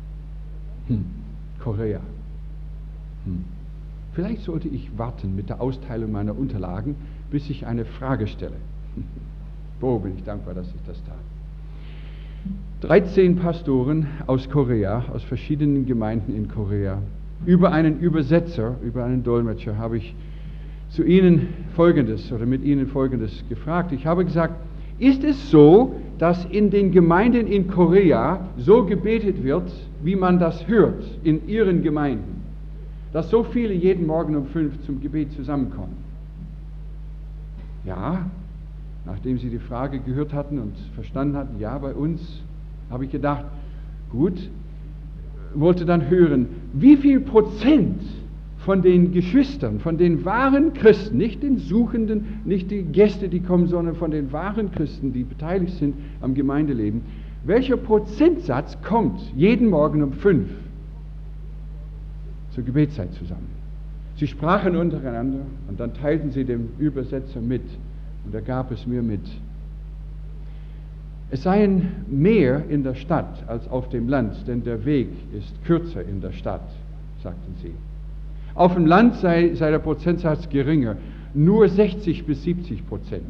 A: Korea. Vielleicht sollte ich warten mit der Austeilung meiner Unterlagen, bis ich eine Frage stelle. Wo bin ich dankbar, dass ich das tat. 13 Pastoren aus Korea, aus verschiedenen Gemeinden in Korea, über einen Übersetzer, über einen Dolmetscher, habe ich zu ihnen Folgendes oder mit ihnen Folgendes gefragt. Ich habe gesagt, ist es so, dass in den Gemeinden in Korea so gebetet wird, wie man das hört in ihren Gemeinden? Dass so viele jeden Morgen um 5 zum Gebet zusammenkommen? Ja, nachdem sie die Frage gehört hatten und verstanden hatten, ja, bei uns, habe ich gedacht, gut, wollte dann hören, wie viel Prozent von den Geschwistern, von den wahren Christen, nicht den Suchenden, nicht die Gäste, die kommen, sondern von den wahren Christen, die beteiligt sind am Gemeindeleben, welcher Prozentsatz kommt jeden Morgen um 5 zur Gebetszeit zusammen? Sie sprachen untereinander und dann teilten sie dem Übersetzer mit und er gab es mir mit. Es seien mehr in der Stadt als auf dem Land, denn der Weg ist kürzer in der Stadt, sagten sie. Auf dem Land sei der Prozentsatz geringer, nur 60% bis 70%.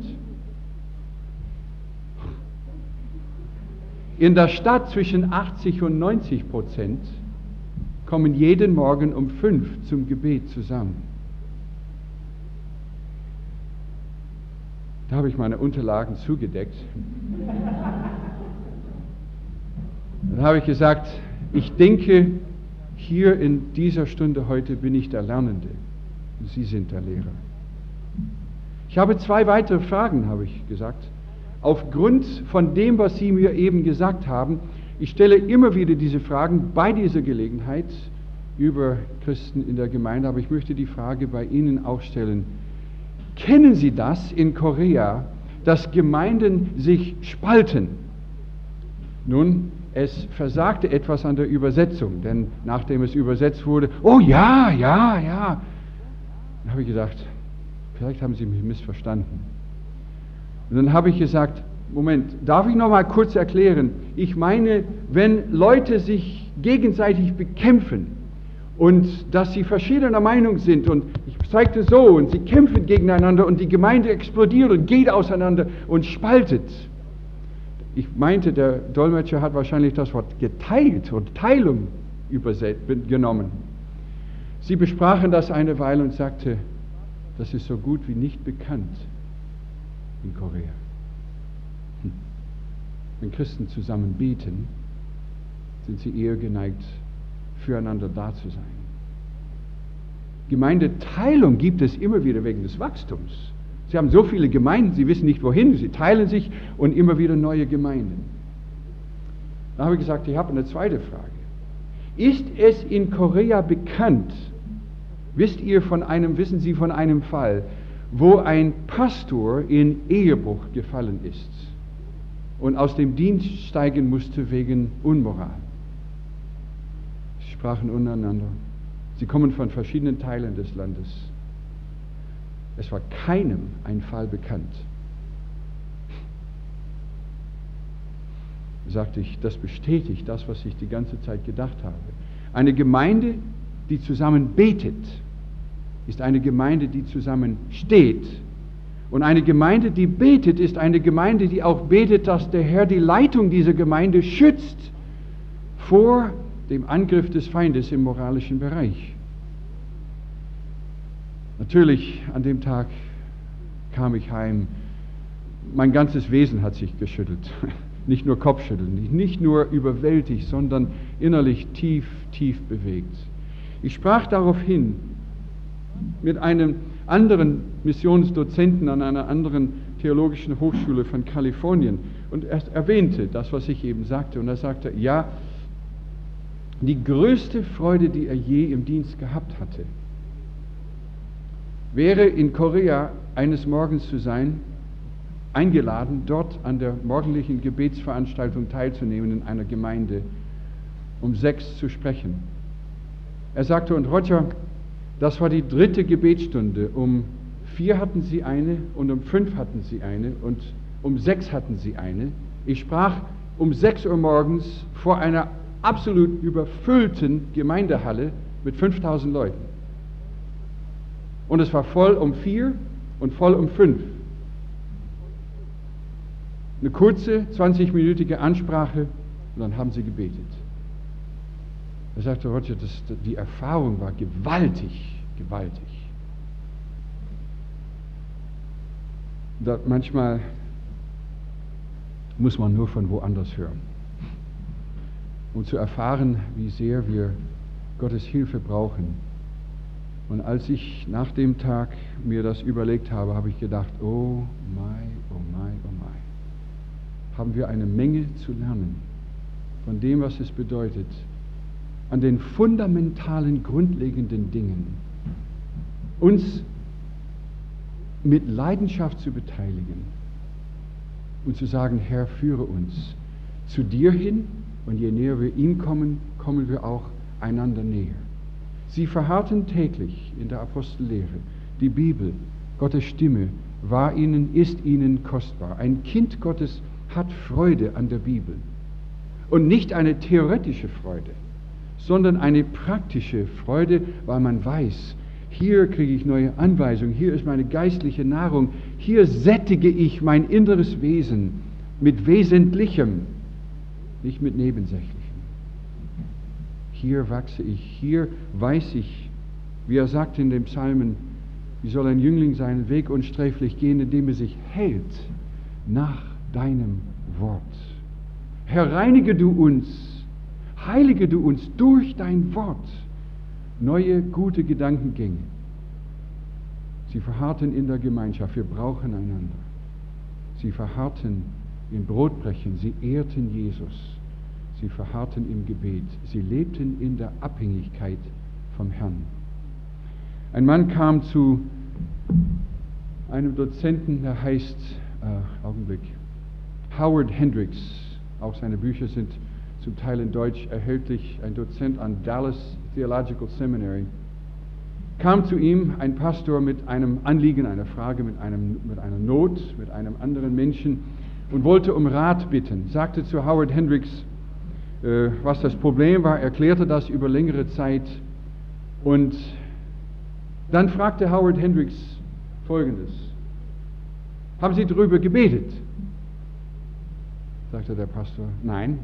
A: In der Stadt zwischen 80% und 90% kommen jeden Morgen um 5 zum Gebet zusammen. Da habe ich meine Unterlagen zugedeckt. Dann habe ich gesagt, ich denke, hier in dieser Stunde heute bin ich der Lernende und Sie sind der Lehrer. Ich habe 2 weitere Fragen, habe ich gesagt. Aufgrund von dem, was Sie mir eben gesagt haben, ich stelle immer wieder diese Fragen bei dieser Gelegenheit über Christen in der Gemeinde, aber ich möchte die Frage bei Ihnen auch stellen. Kennen Sie das in Korea, dass Gemeinden sich spalten? Nun, es versagte etwas an der Übersetzung, denn nachdem es übersetzt wurde, oh ja, ja, ja, dann habe ich gedacht, vielleicht haben Sie mich missverstanden. Und dann habe ich gesagt, Moment, darf ich noch mal kurz erklären? Ich meine, wenn Leute sich gegenseitig bekämpfen und dass sie verschiedener Meinung sind und ich zeigte so und sie kämpfen gegeneinander und die Gemeinde explodiert und geht auseinander und spaltet. Ich meinte, der Dolmetscher hat wahrscheinlich das Wort geteilt und Teilung genommen. Sie besprachen das eine Weile und sagte, das ist so gut wie nicht bekannt in Korea. Wenn Christen zusammen beten, sind sie eher geneigt, füreinander da zu sein. Gemeindeteilung gibt es immer wieder wegen des Wachstums. Sie haben so viele Gemeinden, sie wissen nicht wohin, sie teilen sich und immer wieder neue Gemeinden. Da habe ich gesagt, ich habe eine zweite Frage. Ist es in Korea bekannt, wissen Sie von einem Fall, wo ein Pastor in Ehebruch gefallen ist und aus dem Dienst steigen musste wegen Unmoral? Sie sprachen untereinander. Sie kommen von verschiedenen Teilen des Landes. Es war keinem ein Fall bekannt. Sagte ich, das bestätigt das, was ich die ganze Zeit gedacht habe. Eine Gemeinde, die zusammen betet, ist eine Gemeinde, die zusammen steht. Und eine Gemeinde, die betet, ist eine Gemeinde, die auch betet, dass der Herr die Leitung dieser Gemeinde schützt vor dem Angriff des Feindes im moralischen Bereich. Natürlich, an dem Tag kam ich heim. Mein ganzes Wesen hat sich geschüttelt. Nicht nur Kopfschütteln, nicht nur überwältigt, sondern innerlich tief, tief bewegt. Ich sprach darauf hin mit einem anderen Missionsdozenten an einer anderen theologischen Hochschule von Kalifornien und er erwähnte das, was ich eben sagte. Und er sagte, ja, die größte Freude, die er je im Dienst gehabt hatte, wäre in Korea eines Morgens zu sein, eingeladen, dort an der morgendlichen Gebetsveranstaltung teilzunehmen in einer Gemeinde, um 6 zu sprechen. Er sagte, und Roger, das war die 3. Gebetsstunde. Um 4 hatten sie eine und um 5 hatten sie eine und um 6 hatten sie eine. Ich sprach um 6 Uhr morgens vor einer absolut überfüllten Gemeindehalle mit 5000 Leuten. Und es war voll um 4 und voll um 5. Eine kurze, 20-minütige Ansprache und dann haben sie gebetet. Er sagte, Roger, die Erfahrung war gewaltig, gewaltig. Manchmal muss man nur von woanders hören, um zu erfahren, wie sehr wir Gottes Hilfe brauchen. Und als ich nach dem Tag mir das überlegt habe, habe ich gedacht, oh mein, oh mein, oh mein. Haben wir eine Menge zu lernen von dem, was es bedeutet, an den fundamentalen, grundlegenden Dingen uns mit Leidenschaft zu beteiligen und zu sagen, Herr, führe uns zu dir hin und je näher wir ihm kommen, kommen wir auch einander näher. Sie verharrten täglich in der Apostellehre. Die Bibel, Gottes Stimme, war ihnen, ist ihnen kostbar. Ein Kind Gottes hat Freude an der Bibel. Und nicht eine theoretische Freude, sondern eine praktische Freude, weil man weiß, hier kriege ich neue Anweisungen, hier ist meine geistliche Nahrung, hier sättige ich mein inneres Wesen mit Wesentlichem, nicht mit Nebensächlichem. Hier wachse ich, hier weiß ich, wie er sagt in dem Psalmen, wie soll ein Jüngling seinen Weg unsträflich gehen, indem er sich hält nach deinem Wort. Herr, reinige du uns, heilige du uns durch dein Wort. Neue, gute Gedankengänge. Sie verharrten in der Gemeinschaft, wir brauchen einander. Sie verharrten im Brotbrechen, sie ehrten Jesus. Sie verharrten im Gebet. Sie lebten in der Abhängigkeit vom Herrn. Ein Mann kam zu einem Dozenten, der heißt, Howard Hendricks. Auch seine Bücher sind zum Teil in Deutsch erhältlich. Ein Dozent an Dallas Theological Seminary. Kam zu ihm ein Pastor mit einem Anliegen, einer Frage, mit einer Not, mit einem anderen Menschen und wollte um Rat bitten. Sagte zu Howard Hendricks, was das Problem war, erklärte das über längere Zeit und dann fragte Howard Hendricks Folgendes: Haben Sie darüber gebetet? Sagte der Pastor, nein.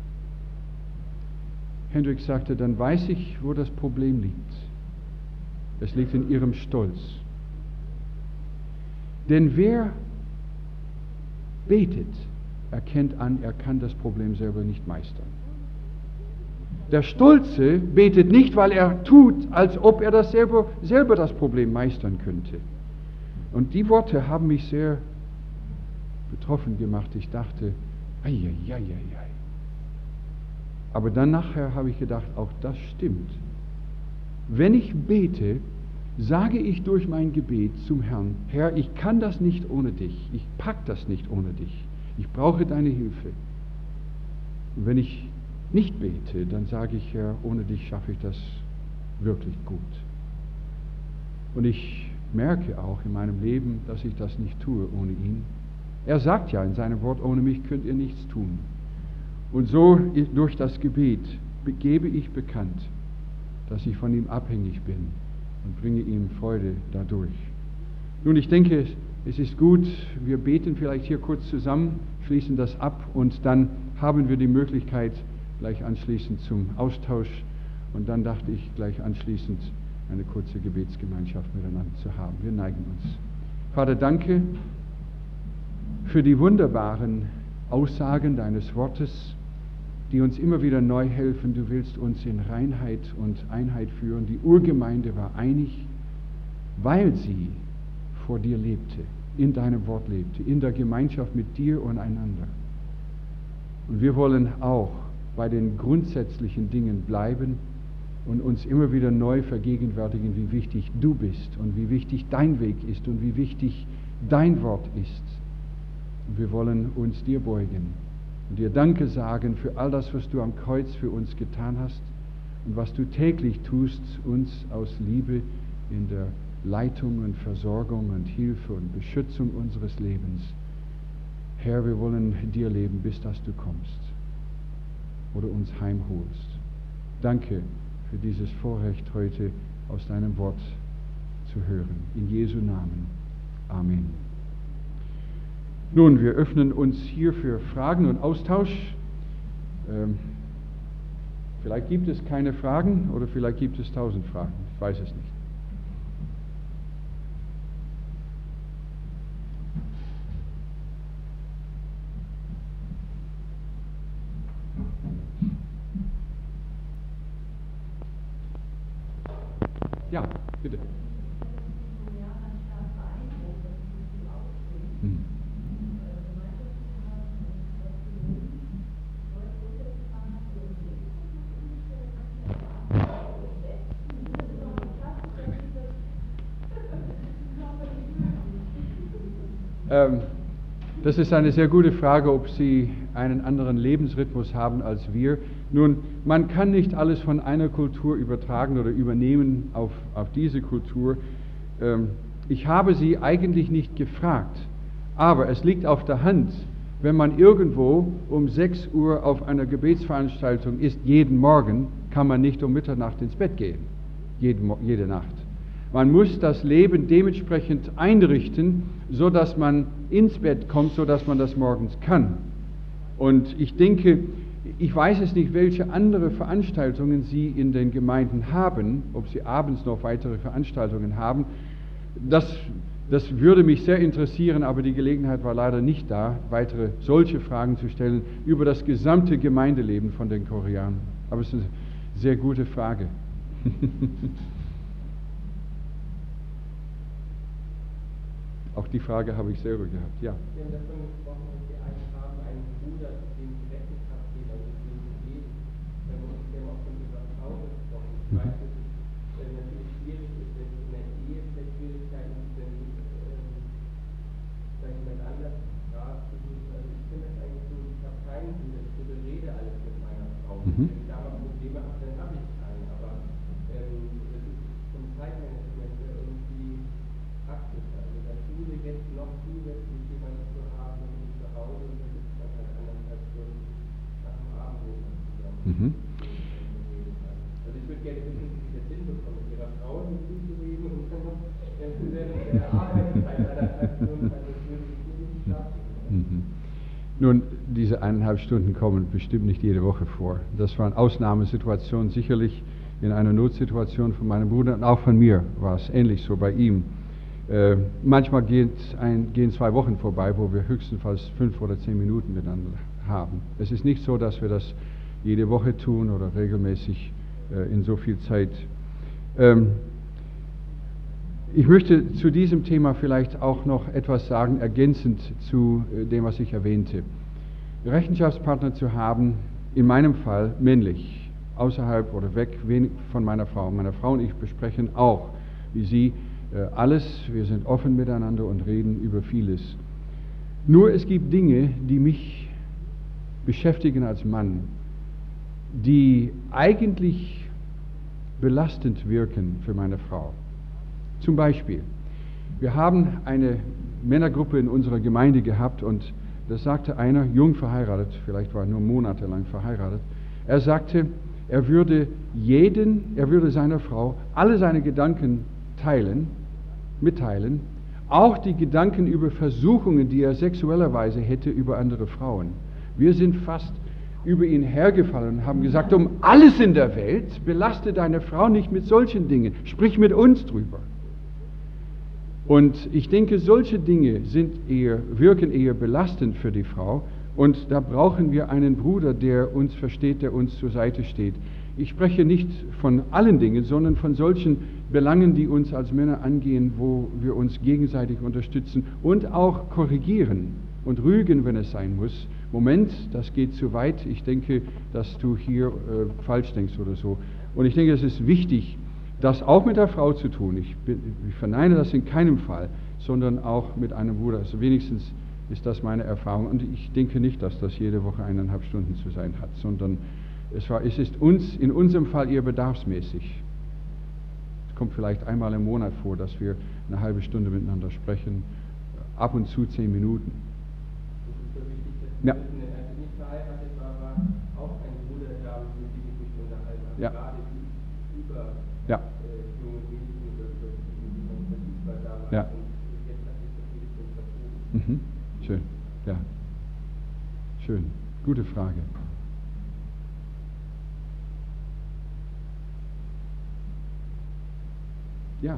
A: Hendricks sagte, dann weiß ich, wo das Problem liegt. Es liegt in Ihrem Stolz. Denn wer betet, erkennt an, er kann das Problem selber nicht meistern. Der Stolze betet nicht, weil er tut, als ob er das selber das Problem meistern könnte. Und die Worte haben mich sehr betroffen gemacht. Ich dachte, ei. Aber dann nachher habe ich gedacht, auch das stimmt. Wenn ich bete, sage ich durch mein Gebet zum Herrn, Herr, ich kann das nicht ohne dich, ich pack das nicht ohne dich, ich brauche deine Hilfe. Und wenn ich nicht bete, dann sage ich, Herr, ohne dich schaffe ich das wirklich gut. Und ich merke auch in meinem Leben, dass ich das nicht tue ohne ihn. Er sagt ja in seinem Wort, ohne mich könnt ihr nichts tun. Und so durch das Gebet gebe ich bekannt, dass ich von ihm abhängig bin und bringe ihm Freude dadurch. Nun, ich denke, es ist gut, wir beten vielleicht hier kurz zusammen, schließen das ab und dann haben wir die Möglichkeit, gleich anschließend zum Austausch und dann dachte ich gleich anschließend eine kurze Gebetsgemeinschaft miteinander zu haben. Wir neigen uns. Vater, danke für die wunderbaren Aussagen deines Wortes, die uns immer wieder neu helfen. Du willst uns in Reinheit und Einheit führen. Die Urgemeinde war einig, weil sie vor dir lebte, in deinem Wort lebte, in der Gemeinschaft mit dir und einander. Und wir wollen auch bei den grundsätzlichen Dingen bleiben und uns immer wieder neu vergegenwärtigen, wie wichtig du bist und wie wichtig dein Weg ist und wie wichtig dein Wort ist. Und wir wollen uns dir beugen und dir Danke sagen für all das, was du am Kreuz für uns getan hast und was du täglich tust, uns aus Liebe in der Leitung und Versorgung und Hilfe und Beschützung unseres Lebens. Herr, wir wollen dir leben, bis dass du kommst oder uns heimholst. Danke für dieses Vorrecht heute aus deinem Wort zu hören. In Jesu Namen. Amen. Nun, wir öffnen uns hier für Fragen und Austausch. Vielleicht gibt es keine Fragen oder vielleicht gibt es 1000 Fragen. Ich weiß es nicht. Ja, bitte. Das ist eine sehr gute Frage, ob Sie einen anderen Lebensrhythmus haben als wir. Nun, man kann nicht alles von einer Kultur übertragen oder übernehmen auf diese Kultur. Ich habe Sie eigentlich nicht gefragt, aber es liegt auf der Hand, wenn man irgendwo um 6 Uhr auf einer Gebetsveranstaltung ist, jeden Morgen, kann man nicht um Mitternacht ins Bett gehen, jede Nacht. Man muss das Leben dementsprechend einrichten, so dass man ins Bett kommt, so dass man das morgens kann. Und ich denke, ich weiß es nicht, welche andere Veranstaltungen Sie in den Gemeinden haben, ob Sie abends noch weitere Veranstaltungen haben. Das würde mich sehr interessieren, aber die Gelegenheit war leider nicht da, weitere solche Fragen zu stellen über das gesamte Gemeindeleben von den Koreanern. Aber es ist eine sehr gute Frage. Auch die Frage habe ich selber gehabt, ja.
B: Wir haben davon gesprochen, dass wir haben einen Bruder, den Sie retten habt, den er mit dem geht. Wir haben auch von dieser Frau gesprochen. Ich weiß, dass es natürlich schwierig ist, wenn es in der Ehe vielleicht Schwierigkeiten gibt, wenn vielleicht jemand anders Rat besucht. Also ich finde das eigentlich so, ich habe keinen Bruder, ich berede alles mit meiner Frau. Wenn ich da mal Probleme habe, dann habe ich keinen. Aber das ist vom Zeitmanagement irgendwie praktisch. Also in der Schule jetzt noch zusätzlich jemanden zu haben und zu Hause, und dann ist man halt 1,5 Stunden nach dem Abendessen zusammen. Also ich würde gerne wissen, wie Sie das hinbekommen, mit Ihrer Frau nicht zu reden und dann noch während der Arbeitszeit 1,5 Stunden, also das würde ich nicht schaffen.
A: Nun, diese 1,5 Stunden kommen bestimmt nicht jede Woche vor. Das waren Ausnahmesituationen, sicherlich in einer Notsituation von meinem Bruder und auch von mir war es ähnlich so bei ihm. Manchmal gehen 2 Wochen vorbei, wo wir höchstenfalls 5 oder 10 Minuten miteinander haben. Es ist nicht so, dass wir das jede Woche tun oder regelmäßig in so viel Zeit. Ich möchte zu diesem Thema vielleicht auch noch etwas sagen, ergänzend zu dem, was ich erwähnte. Rechenschaftspartner zu haben, in meinem Fall männlich, außerhalb oder weg von meiner Frau. Meine Frau und ich besprechen auch, wie sie, alles. Wir sind offen miteinander und reden über vieles. Nur es gibt Dinge, die mich beschäftigen als Mann, die eigentlich belastend wirken für meine Frau. Zum Beispiel, wir haben eine Männergruppe in unserer Gemeinde gehabt und das sagte einer, jung verheiratet, vielleicht war er nur monatelang verheiratet, er sagte, er würde seiner Frau alle seine Gedanken mitteilen, auch die Gedanken über Versuchungen, die er sexuellerweise hätte über andere Frauen. Wir sind fast über ihn hergefallen und haben gesagt, um alles in der Welt, belaste deine Frau nicht mit solchen Dingen, sprich mit uns drüber. Und ich denke, solche Dinge wirken eher belastend für die Frau und da brauchen wir einen Bruder, der uns versteht, der uns zur Seite steht. Ich spreche nicht von allen Dingen, sondern von solchen Belangen, die uns als Männer angehen, wo wir uns gegenseitig unterstützen und auch korrigieren und rügen, wenn es sein muss. Moment, das geht zu weit, ich denke, dass du hier falsch denkst oder so. Und ich denke, es ist wichtig, das auch mit der Frau zu tun. Ich verneine das in keinem Fall, sondern auch mit einem Bruder. Also wenigstens ist das meine Erfahrung. Und ich denke nicht, dass das jede Woche 1,5 Stunden zu sein hat, sondern es ist uns in unserem Fall eher bedarfsmäßig. Es kommt vielleicht einmal im Monat vor, dass wir eine halbe Stunde miteinander sprechen, ab und zu 10 Minuten.
B: Das ist so wichtig, dass
A: ja.
B: Als ich nicht verheiratet war auch ein Bruder da, mit dem ich mich unterhalten habe.
A: Ja.
B: Gerade über
A: ja.
B: junge Mädchen oder so, die man verliebbar damals.
A: Ja.
B: Und jetzt hat sich das ein bisschen verzogen.
A: Schön, ja. Schön. Gute Frage. Ja.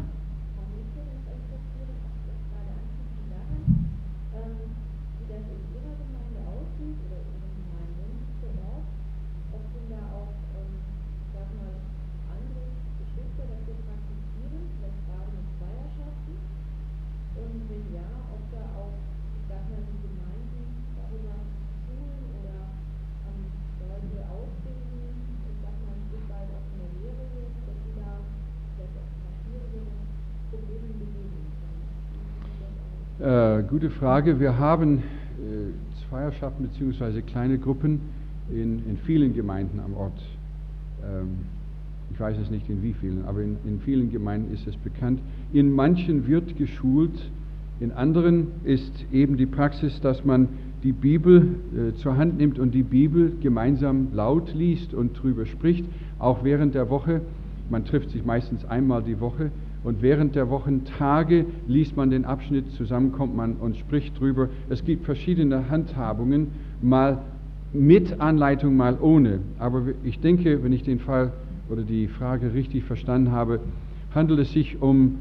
A: Gute Frage. Wir haben Zweierschaften bzw. kleine Gruppen in vielen Gemeinden am Ort. Ich weiß es nicht in wie vielen, aber in vielen Gemeinden ist es bekannt. In manchen wird geschult, in anderen ist eben die Praxis, dass man die Bibel zur Hand nimmt und die Bibel gemeinsam laut liest und drüber spricht, auch während der Woche. Man trifft sich meistens einmal die Woche. Und während der Wochentage liest man den Abschnitt, zusammen kommt man und spricht drüber. Es gibt verschiedene Handhabungen, mal mit Anleitung, mal ohne. Aber ich denke, wenn ich den Fall oder die Frage richtig verstanden habe, handelt es sich um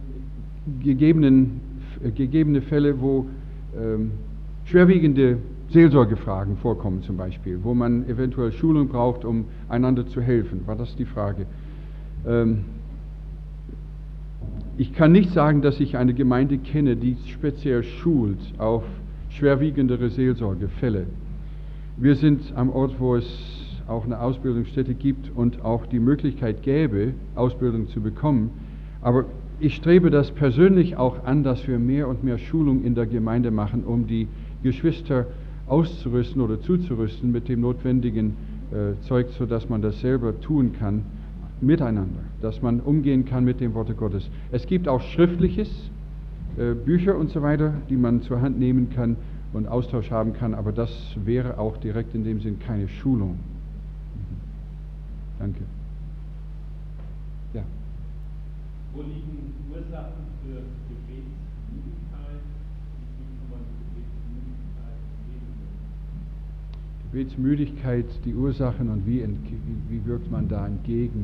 A: gegebene Fälle, wo schwerwiegende Seelsorgefragen vorkommen zum Beispiel, wo man eventuell Schulung braucht, um einander zu helfen. War das die Frage? Ich kann nicht sagen, dass ich eine Gemeinde kenne, die speziell schult auf schwerwiegendere Seelsorgefälle. Wir sind am Ort, wo es auch eine Ausbildungsstätte gibt und auch die Möglichkeit gäbe, Ausbildung zu bekommen. Aber ich strebe das persönlich auch an, dass wir mehr und mehr Schulung in der Gemeinde machen, um die Geschwister auszurüsten oder zuzurüsten mit dem notwendigen Zeug, sodass man das selber tun kann. Miteinander, dass man umgehen kann mit dem Worte Gottes. Es gibt auch Schriftliches, Bücher und so weiter, die man zur Hand nehmen kann und Austausch haben kann, aber das wäre auch direkt in dem Sinn keine Schulung. Danke. Ja.
C: Wo liegen Ursachen für Gebetsmüdigkeit? Wie kann man Gebetsmüdigkeit
A: Gebetsmüdigkeit,
C: beheben?
A: die Ursachen und wie wirkt man da entgegen?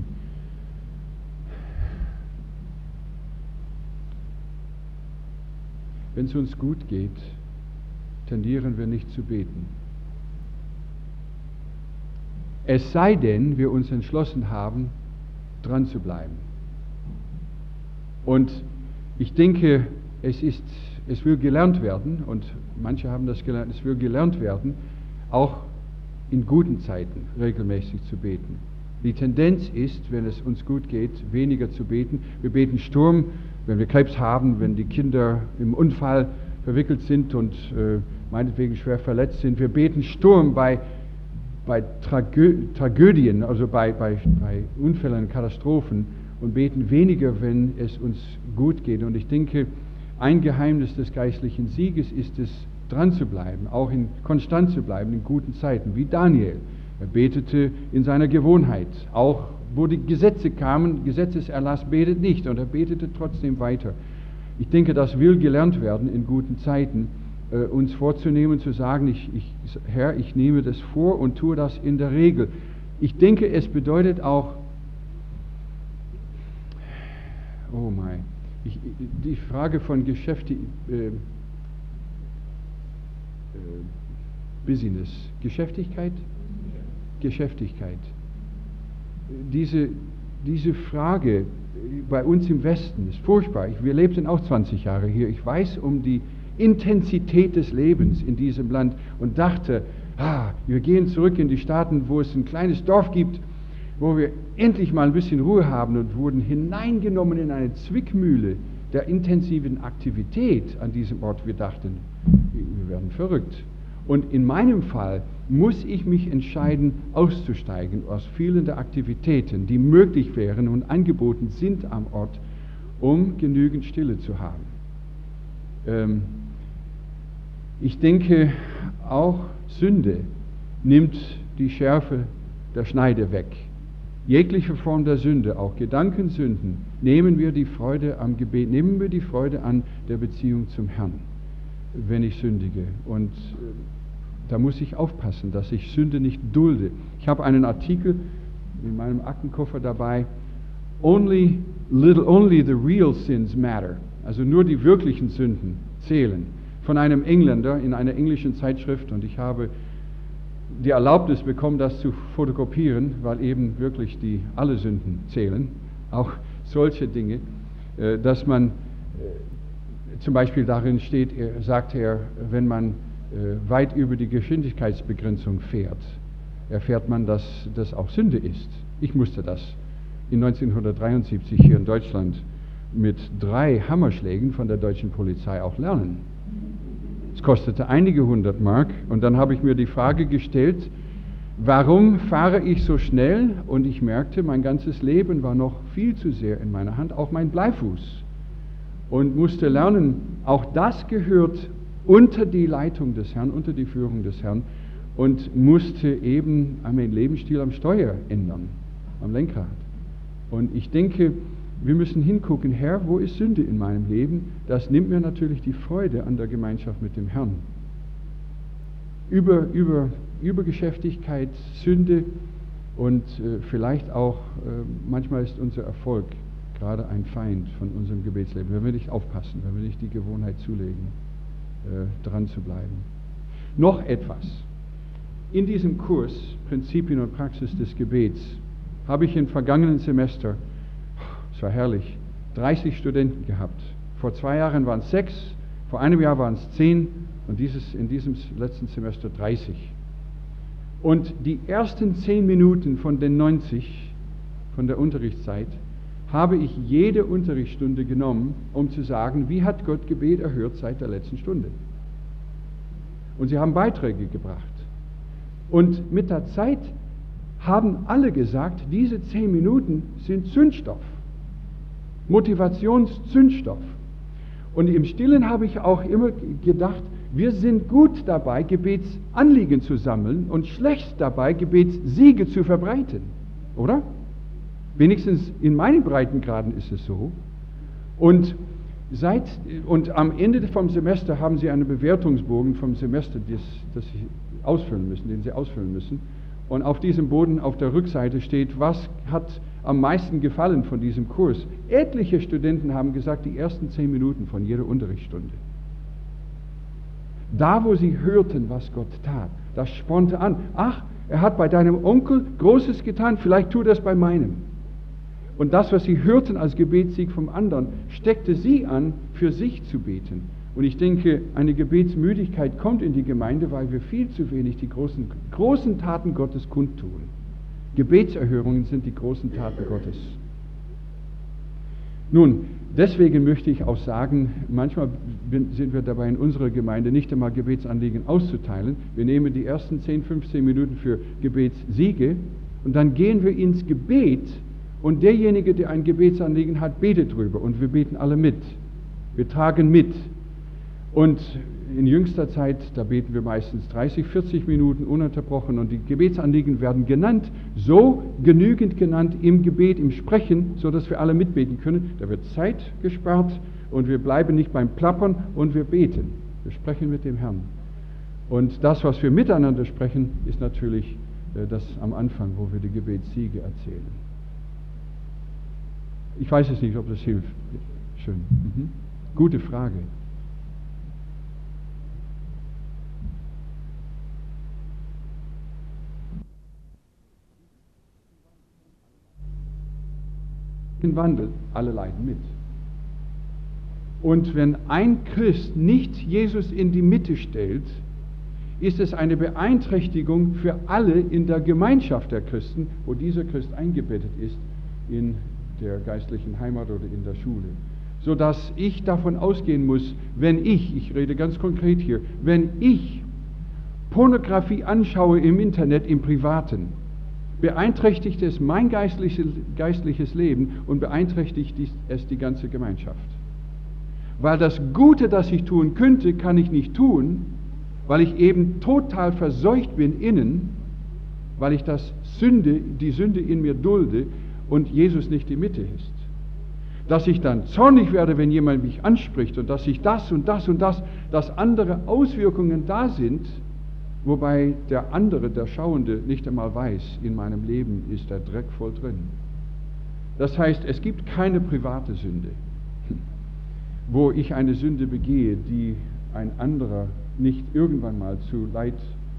A: Wenn es uns gut geht, tendieren wir nicht zu beten. Es sei denn, wir uns entschlossen haben, dran zu bleiben. Und ich denke, es will gelernt werden, und manche haben das gelernt, es will gelernt werden, auch in guten Zeiten regelmäßig zu beten. Die Tendenz ist, wenn es uns gut geht, weniger zu beten. Wir beten Sturm, wenn wir Krebs haben, wenn die Kinder im Unfall verwickelt sind und meinetwegen schwer verletzt sind. Wir beten Sturm bei Tragödien, also bei Unfällen, Katastrophen, und beten weniger, wenn es uns gut geht. Und ich denke, ein Geheimnis des geistlichen Sieges ist es, dran zu bleiben, auch konstant zu bleiben in guten Zeiten, wie Daniel. Er betete in seiner Gewohnheit, auch wo die Gesetze kamen, Gesetzeserlass betet nicht, und er betete trotzdem weiter. Ich denke, das will gelernt werden in guten Zeiten, uns vorzunehmen, zu sagen, Herr, ich nehme das vor und tue das in der Regel. Ich denke, es bedeutet auch, die Frage von Business, Geschäftigkeit? Geschäftigkeit. Diese Frage bei uns im Westen ist furchtbar. Wir lebten auch 20 Jahre hier. Ich weiß um die Intensität des Lebens in diesem Land und dachte, wir gehen zurück in die Staaten, wo es ein kleines Dorf gibt, wo wir endlich mal ein bisschen Ruhe haben, und wurden hineingenommen in eine Zwickmühle der intensiven Aktivität an diesem Ort. Wir dachten, wir werden verrückt. Und in meinem Fall muss ich mich entscheiden, auszusteigen aus vielen der Aktivitäten, die möglich wären und angeboten sind am Ort, um genügend Stille zu haben. Ich denke, auch Sünde nimmt die Schärfe der Schneide weg. Jegliche Form der Sünde, auch Gedankensünden, nehmen wir die Freude am Gebet, nehmen wir die Freude an der Beziehung zum Herrn, wenn ich sündige. Und da muss ich aufpassen, dass ich Sünde nicht dulde. Ich habe einen Artikel in meinem Aktenkoffer dabei, Only the real sins matter, also nur die wirklichen Sünden zählen, von einem Engländer in einer englischen Zeitschrift, und ich habe die Erlaubnis bekommen, das zu fotokopieren, weil eben wirklich alle Sünden zählen, auch solche Dinge, dass man zum Beispiel darin steht, sagt er, wenn man weit über die Geschwindigkeitsbegrenzung fährt, erfährt man, dass das auch Sünde ist. Ich musste das in 1973 hier in Deutschland mit 3 Hammerschlägen von der deutschen Polizei auch lernen. Es kostete einige 100 Mark, und dann habe ich mir die Frage gestellt, warum fahre ich so schnell? Und ich merkte, mein ganzes Leben war noch viel zu sehr in meiner Hand, auch mein Bleifuß. Und musste lernen, auch das gehört unter die Leitung des Herrn, unter die Führung des Herrn, und musste eben meinen Lebensstil am Steuer ändern, am Lenkrad. Und ich denke, wir müssen hingucken, Herr, wo ist Sünde in meinem Leben? Das nimmt mir natürlich die Freude an der Gemeinschaft mit dem Herrn. Übergeschäftigkeit, Sünde und vielleicht auch, manchmal ist unser Erfolg gerade ein Feind von unserem Gebetsleben, wenn wir nicht aufpassen, wenn wir nicht die Gewohnheit zulegen, dran zu bleiben. Noch etwas. In diesem Kurs, Prinzipien und Praxis des Gebets, habe ich im vergangenen Semester, es war herrlich, 30 Studenten gehabt. Vor 2 Jahren waren es 6, vor einem Jahr waren es 10 und in diesem letzten Semester 30. Und die ersten 10 Minuten von den 90, von der Unterrichtszeit, habe ich jede Unterrichtsstunde genommen, um zu sagen, wie hat Gott Gebet erhört seit der letzten Stunde. Und sie haben Beiträge gebracht. Und mit der Zeit haben alle gesagt, diese 10 Minuten sind Zündstoff, Motivationszündstoff. Und im Stillen habe ich auch immer gedacht, wir sind gut dabei, Gebetsanliegen zu sammeln und schlecht dabei, Gebetssiege zu verbreiten. Oder? Wenigstens in meinen Breitengraden ist es so. Und am Ende vom Semester haben Sie einen Bewertungsbogen vom Semester, den Sie ausfüllen müssen. Und auf diesem Boden auf der Rückseite steht, was hat am meisten gefallen von diesem Kurs. Etliche Studenten haben gesagt, die ersten 10 Minuten von jeder Unterrichtsstunde. Da, wo sie hörten, was Gott tat, Das spornte an. Ach, er hat bei deinem Onkel Großes getan, vielleicht tut er es bei meinem. Und das, was sie hörten als Gebetssieg vom anderen, steckte sie an, für sich zu beten. Und ich denke, eine Gebetsmüdigkeit kommt in die Gemeinde, weil wir viel zu wenig die großen Taten Gottes kundtun. Gebetserhörungen sind die großen Taten Gottes. Nun, deswegen möchte ich auch sagen, manchmal sind wir dabei in unserer Gemeinde nicht einmal Gebetsanliegen auszuteilen. Wir nehmen die ersten 10, 15 Minuten für Gebetssiege und dann gehen wir ins Gebet und derjenige, der ein Gebetsanliegen hat, betet drüber und wir beten alle mit. Wir tragen mit. Und in jüngster Zeit, da beten wir meistens 30, 40 Minuten ununterbrochen und die Gebetsanliegen werden genannt, so genügend genannt im Gebet, im Sprechen, sodass wir alle mitbeten können. Da wird Zeit gespart und wir bleiben nicht beim Plappern und wir beten. Wir sprechen mit dem Herrn. Und das, was wir miteinander sprechen, ist natürlich das am Anfang, wo wir die Gebetssiege erzählen. Ich weiß es nicht, ob das hilft. Schön. Gute Frage. Wandel, alle leiden mit. Und wenn ein Christ nicht Jesus in die Mitte stellt, ist es eine Beeinträchtigung für alle in der Gemeinschaft der Christen, wo dieser Christ eingebettet ist in der geistlichen Heimat oder in der Schule. Sodass ich davon ausgehen muss, wenn ich rede ganz konkret hier, wenn ich Pornografie anschaue im Internet, im Privaten, beeinträchtigt es mein geistliches Leben und beeinträchtigt es die ganze Gemeinschaft. Weil das Gute, das ich tun könnte, kann ich nicht tun, weil ich eben total verseucht bin innen, weil ich die Sünde in mir dulde und Jesus nicht die Mitte ist. Dass ich dann zornig werde, wenn jemand mich anspricht und dass ich das und das und das, dass andere Auswirkungen da sind, wobei der andere, der Schauende, nicht einmal weiß, in meinem Leben ist der Dreck voll drin. Das heißt, es gibt keine private Sünde, wo ich eine Sünde begehe, die ein anderer nicht irgendwann mal zu Leid,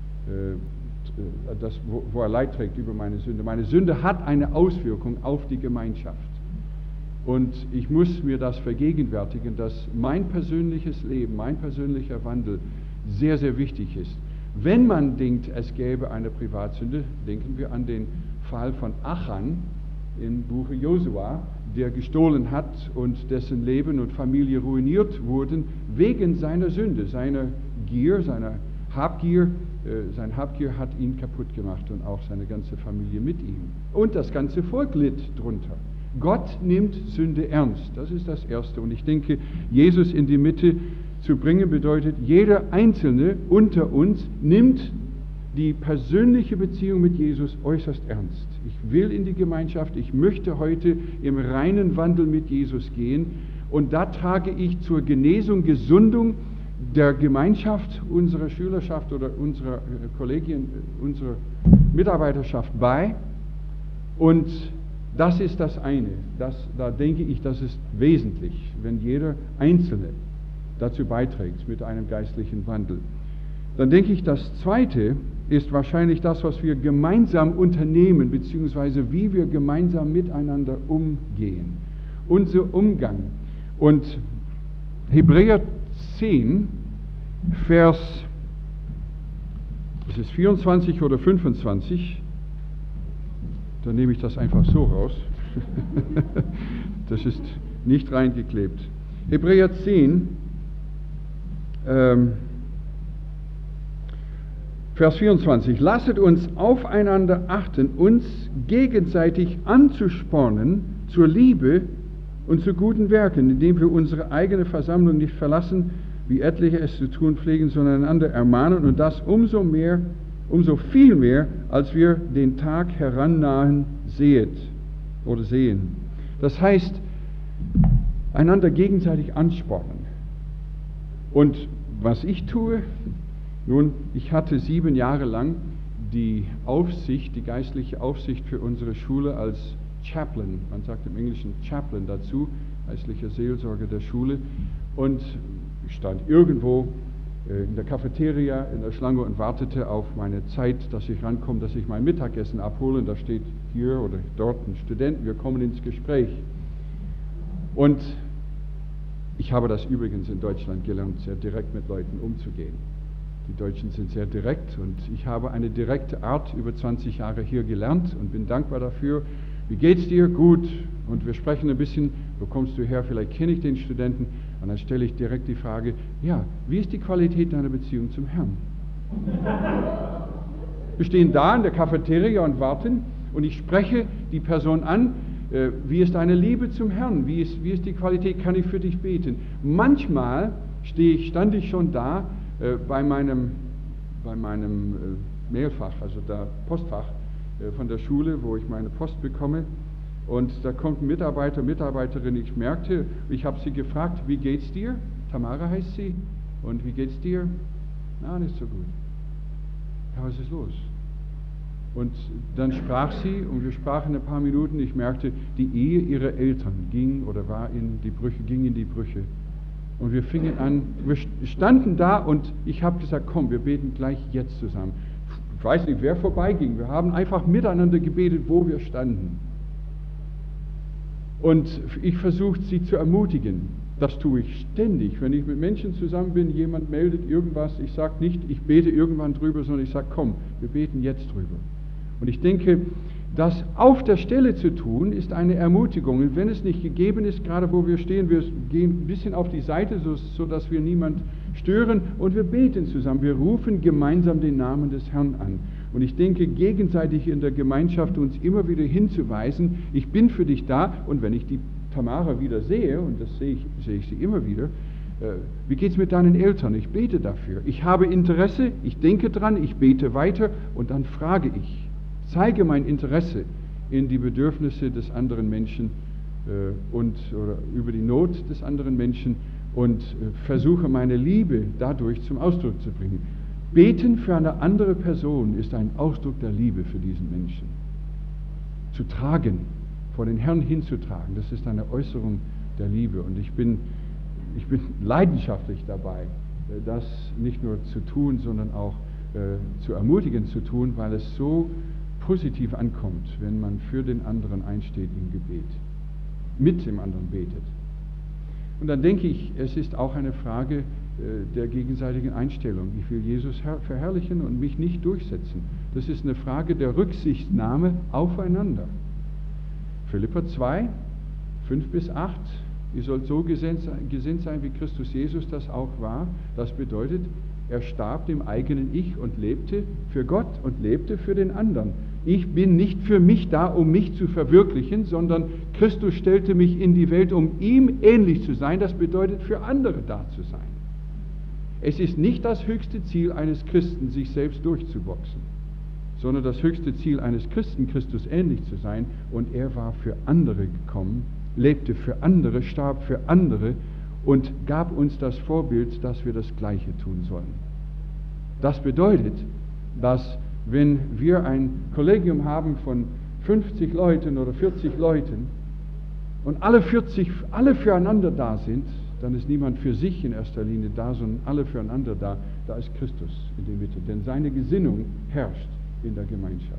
A: wo er Leid trägt über meine Sünde. Meine Sünde hat eine Auswirkung auf die Gemeinschaft. Und ich muss mir das vergegenwärtigen, dass mein persönliches Leben, mein persönlicher Wandel sehr, sehr wichtig ist. Wenn man denkt, es gäbe eine Privatsünde, denken wir an den Fall von Achan im Buche Josua, der gestohlen hat und dessen Leben und Familie ruiniert wurden wegen seiner Sünde, seiner Gier, seiner Habgier. Sein Habgier hat ihn kaputt gemacht und auch seine ganze Familie mit ihm. Und das ganze Volk litt drunter. Gott nimmt Sünde ernst, das ist das Erste. Und ich denke, Jesus in die Mitte zu bringen bedeutet, jeder Einzelne unter uns nimmt die persönliche Beziehung mit Jesus äußerst ernst. Ich will in die Gemeinschaft, ich möchte heute im reinen Wandel mit Jesus gehen und da trage ich zur Genesung, Gesundung der Gemeinschaft, unserer Schülerschaft oder unserer Kollegien, unserer Mitarbeiterschaft bei. Und das ist das eine. Da denke ich, das ist wesentlich, wenn jeder Einzelne dazu beiträgt mit einem geistlichen Wandel. Dann denke ich, das Zweite ist wahrscheinlich das, was wir gemeinsam unternehmen, beziehungsweise wie wir gemeinsam miteinander umgehen. Unser Umgang. Und Hebräer 10, Vers, ist es 24 oder 25? Dann nehme ich das einfach so raus. Das ist nicht reingeklebt. Hebräer 10, Vers 24. Lasset uns aufeinander achten, uns gegenseitig anzuspornen zur Liebe und zu guten Werken, indem wir unsere eigene Versammlung nicht verlassen, wie etliche es zu tun pflegen, sondern einander ermahnen und das umso viel mehr, als wir den Tag herannahen sehen. Das heißt, einander gegenseitig anspornen. Und was ich tue, nun, ich hatte 7 Jahre lang die Aufsicht, die geistliche Aufsicht für unsere Schule als Chaplain, man sagt im Englischen Chaplain dazu, geistlicher Seelsorger der Schule, und ich stand irgendwo in der Cafeteria in der Schlange und wartete auf meine Zeit, dass ich rankomme, dass ich mein Mittagessen abhole. Und da steht hier oder dort ein Student, wir kommen ins Gespräch. Und ich habe das übrigens in Deutschland gelernt, sehr direkt mit Leuten umzugehen. Die Deutschen sind sehr direkt und ich habe eine direkte Art über 20 Jahre hier gelernt und bin dankbar dafür. Wie geht's dir? Gut. Und wir sprechen ein bisschen, wo kommst du her? Vielleicht kenne ich den Studenten. Und dann stelle ich direkt die Frage, ja, wie ist die Qualität deiner Beziehung zum Herrn? Wir stehen da in der Cafeteria und warten und ich spreche die Person an, wie ist deine Liebe zum Herrn? Wie ist die Qualität? Kann ich für dich beten? Manchmal stand ich schon da bei meinem Mailfach, also der Postfach von der Schule, wo ich meine Post bekomme. Und da kommt ein Mitarbeiter, Mitarbeiterin, ich merkte, ich habe sie gefragt, wie geht's dir? Tamara heißt sie. Und wie geht's dir? Na, nicht so gut. Ja, was ist los? Und dann sprach sie und wir sprachen ein paar Minuten. Ich merkte, die Ehe ihrer Eltern ging in die Brüche. Und wir fingen an, wir standen da und ich habe gesagt, komm, wir beten gleich jetzt zusammen. Ich weiß nicht, wer vorbeiging. Wir haben einfach miteinander gebetet, wo wir standen. Und ich versuchte sie zu ermutigen. Das tue ich ständig. Wenn ich mit Menschen zusammen bin, jemand meldet irgendwas, ich sage nicht, ich bete irgendwann drüber, sondern ich sage, komm, wir beten jetzt drüber. Und ich denke, das auf der Stelle zu tun, ist eine Ermutigung. Und wenn es nicht gegeben ist, gerade wo wir stehen, wir gehen ein bisschen auf die Seite, so dass wir niemand stören und wir beten zusammen. Wir rufen gemeinsam den Namen des Herrn an. Und ich denke, gegenseitig in der Gemeinschaft uns immer wieder hinzuweisen, ich bin für dich da und wenn ich die Tamara wieder sehe, und das sehe ich sie immer wieder, wie geht es mit deinen Eltern? Ich bete dafür. Ich habe Interesse, ich denke dran, ich bete weiter und dann frage ich, zeige mein Interesse in die Bedürfnisse des anderen Menschen oder über die Not des anderen Menschen und versuche meine Liebe dadurch zum Ausdruck zu bringen. Beten für eine andere Person ist ein Ausdruck der Liebe für diesen Menschen. Zu tragen, vor den Herrn hinzutragen, das ist eine Äußerung der Liebe. Und ich bin leidenschaftlich dabei, das nicht nur zu tun, sondern auch zu ermutigen zu tun, weil es so positiv ankommt, wenn man für den anderen einsteht im Gebet, mit dem anderen betet. Und dann denke ich, es ist auch eine Frage der gegenseitigen Einstellung. Ich will Jesus verherrlichen und mich nicht durchsetzen. Das ist eine Frage der Rücksichtnahme aufeinander. Philipper 2, 5-8, ihr sollt so gesinnt sein, wie Christus Jesus das auch war. Das bedeutet, er starb dem eigenen Ich und lebte für Gott und lebte für den anderen. Ich bin nicht für mich da, um mich zu verwirklichen, sondern Christus stellte mich in die Welt, um ihm ähnlich zu sein. Das bedeutet, für andere da zu sein. Es ist nicht das höchste Ziel eines Christen, sich selbst durchzuboxen, sondern das höchste Ziel eines Christen, Christus ähnlich zu sein. Und er war für andere gekommen, lebte für andere, starb für andere und gab uns das Vorbild, dass wir das Gleiche tun sollen. Das bedeutet, dass wenn wir ein Kollegium haben von 50 Leuten oder 40 Leuten und alle füreinander da sind, dann ist niemand für sich in erster Linie da, sondern alle füreinander da. Da ist Christus in der Mitte, denn seine Gesinnung herrscht in der Gemeinschaft.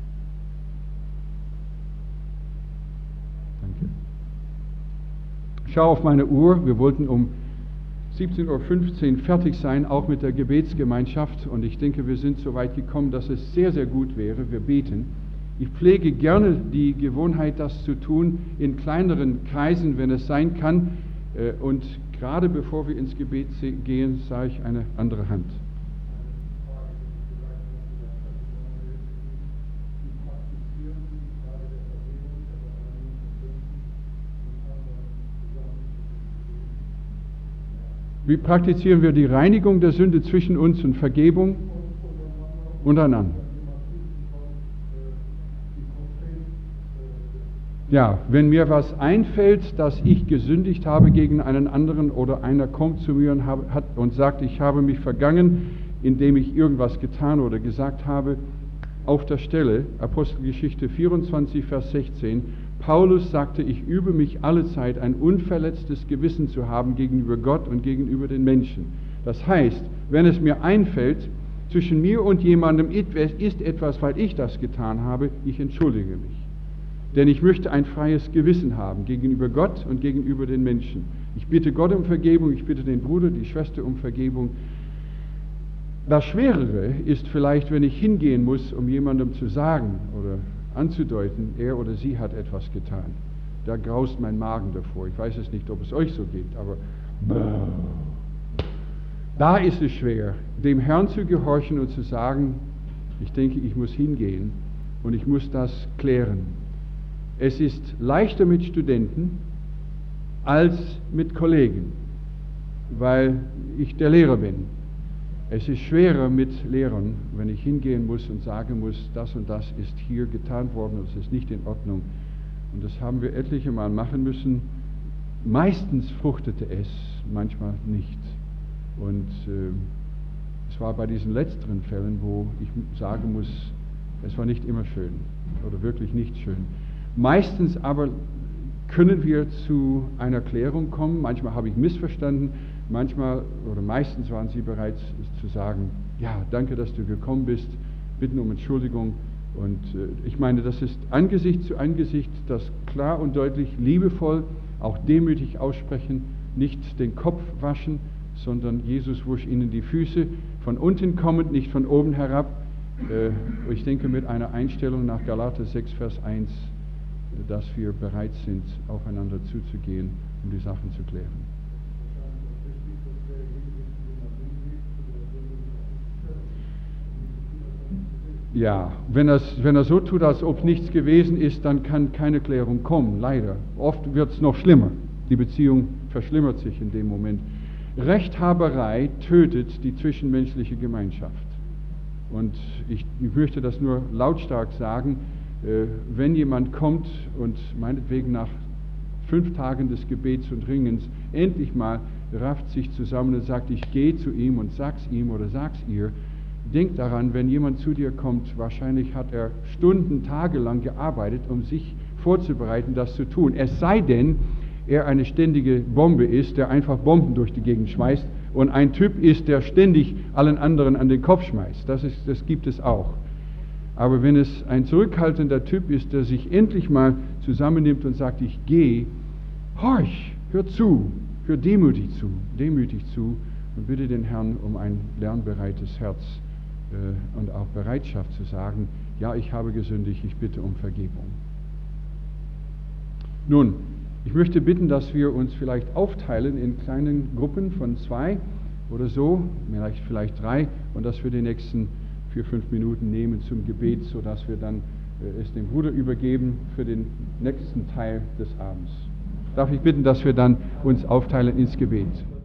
A: Danke. Ich schaue auf meine Uhr, wir wollten um 17:15 Uhr fertig sein, auch mit der Gebetsgemeinschaft, und ich denke, wir sind so weit gekommen, dass es sehr, sehr gut wäre, wir beten. Ich pflege gerne die Gewohnheit, das zu tun, in kleineren Kreisen, wenn es sein kann, und gerade bevor wir ins Gebet gehen, sah ich eine andere Hand. Wie praktizieren wir die Reinigung der Sünde zwischen uns und Vergebung untereinander? Ja, wenn mir was einfällt, dass ich gesündigt habe gegen einen anderen oder einer kommt zu mir und sagt, ich habe mich vergangen, indem ich irgendwas getan oder gesagt habe, auf der Stelle, Apostelgeschichte 24, Vers 16, Paulus sagte, ich übe mich alle Zeit, ein unverletztes Gewissen zu haben gegenüber Gott und gegenüber den Menschen. Das heißt, wenn es mir einfällt, zwischen mir und jemandem ist etwas, weil ich das getan habe, ich entschuldige mich. Denn ich möchte ein freies Gewissen haben gegenüber Gott und gegenüber den Menschen. Ich bitte Gott um Vergebung, ich bitte den Bruder, die Schwester um Vergebung. Das Schwerere ist vielleicht, wenn ich hingehen muss, um jemandem zu sagen oder anzudeuten, er oder sie hat etwas getan. Da graust mein Magen davor. Ich weiß es nicht, ob es euch so geht, aber da ist es schwer, dem Herrn zu gehorchen und zu sagen, ich denke, ich muss hingehen und ich muss das klären. Es ist leichter mit Studenten als mit Kollegen, weil ich der Lehrer bin. Es ist schwerer mit Lehrern, wenn ich hingehen muss und sagen muss, das und das ist hier getan worden und es ist nicht in Ordnung. Und das haben wir etliche Mal machen müssen. Meistens fruchtete es, manchmal nicht. Und es war bei diesen letzteren Fällen, wo ich sagen muss, es war nicht immer schön oder wirklich nicht schön. Meistens aber können wir zu einer Klärung kommen. Manchmal habe ich missverstanden, manchmal oder meistens waren sie bereit zu sagen, ja, danke, dass du gekommen bist, bitten um Entschuldigung. Und ich meine, das ist Angesicht zu Angesicht, das klar und deutlich, liebevoll, auch demütig aussprechen, nicht den Kopf waschen, sondern Jesus wusch ihnen die Füße, von unten kommend, nicht von oben herab. Ich denke mit einer Einstellung nach Galater 6, Vers 1, dass wir bereit sind, aufeinander zuzugehen, um die Sachen zu klären. Ja, wenn er so tut, als ob nichts gewesen ist, dann kann keine Klärung kommen, leider. Oft wird es noch schlimmer. Die Beziehung verschlimmert sich in dem Moment. Rechthaberei tötet die zwischenmenschliche Gemeinschaft. Und ich möchte das nur lautstark sagen, wenn jemand kommt und meinetwegen nach 5 Tagen des Gebets und Ringens endlich mal rafft sich zusammen und sagt, ich gehe zu ihm und sag's ihm oder sag's ihr, denk daran, wenn jemand zu dir kommt, wahrscheinlich hat er Stunden, Tage lang gearbeitet, um sich vorzubereiten, das zu tun. Es sei denn, er eine ständige Bombe ist, der einfach Bomben durch die Gegend schmeißt und ein Typ ist, der ständig allen anderen an den Kopf schmeißt. Das gibt es auch. Aber wenn es ein zurückhaltender Typ ist, der sich endlich mal zusammennimmt und sagt, ich gehe, horch, hör zu, hör demütig zu und bitte den Herrn um ein lernbereites Herz und auch Bereitschaft zu sagen, ja, ich habe gesündigt, ich bitte um Vergebung. Nun, ich möchte bitten, dass wir uns vielleicht aufteilen in kleinen Gruppen von 2 oder so, vielleicht 3, und dass wir die nächsten 4-5 Minuten nehmen zum Gebet, sodass wir dann es dem Bruder übergeben für den nächsten Teil des Abends. Darf ich bitten, dass wir dann uns aufteilen ins Gebet?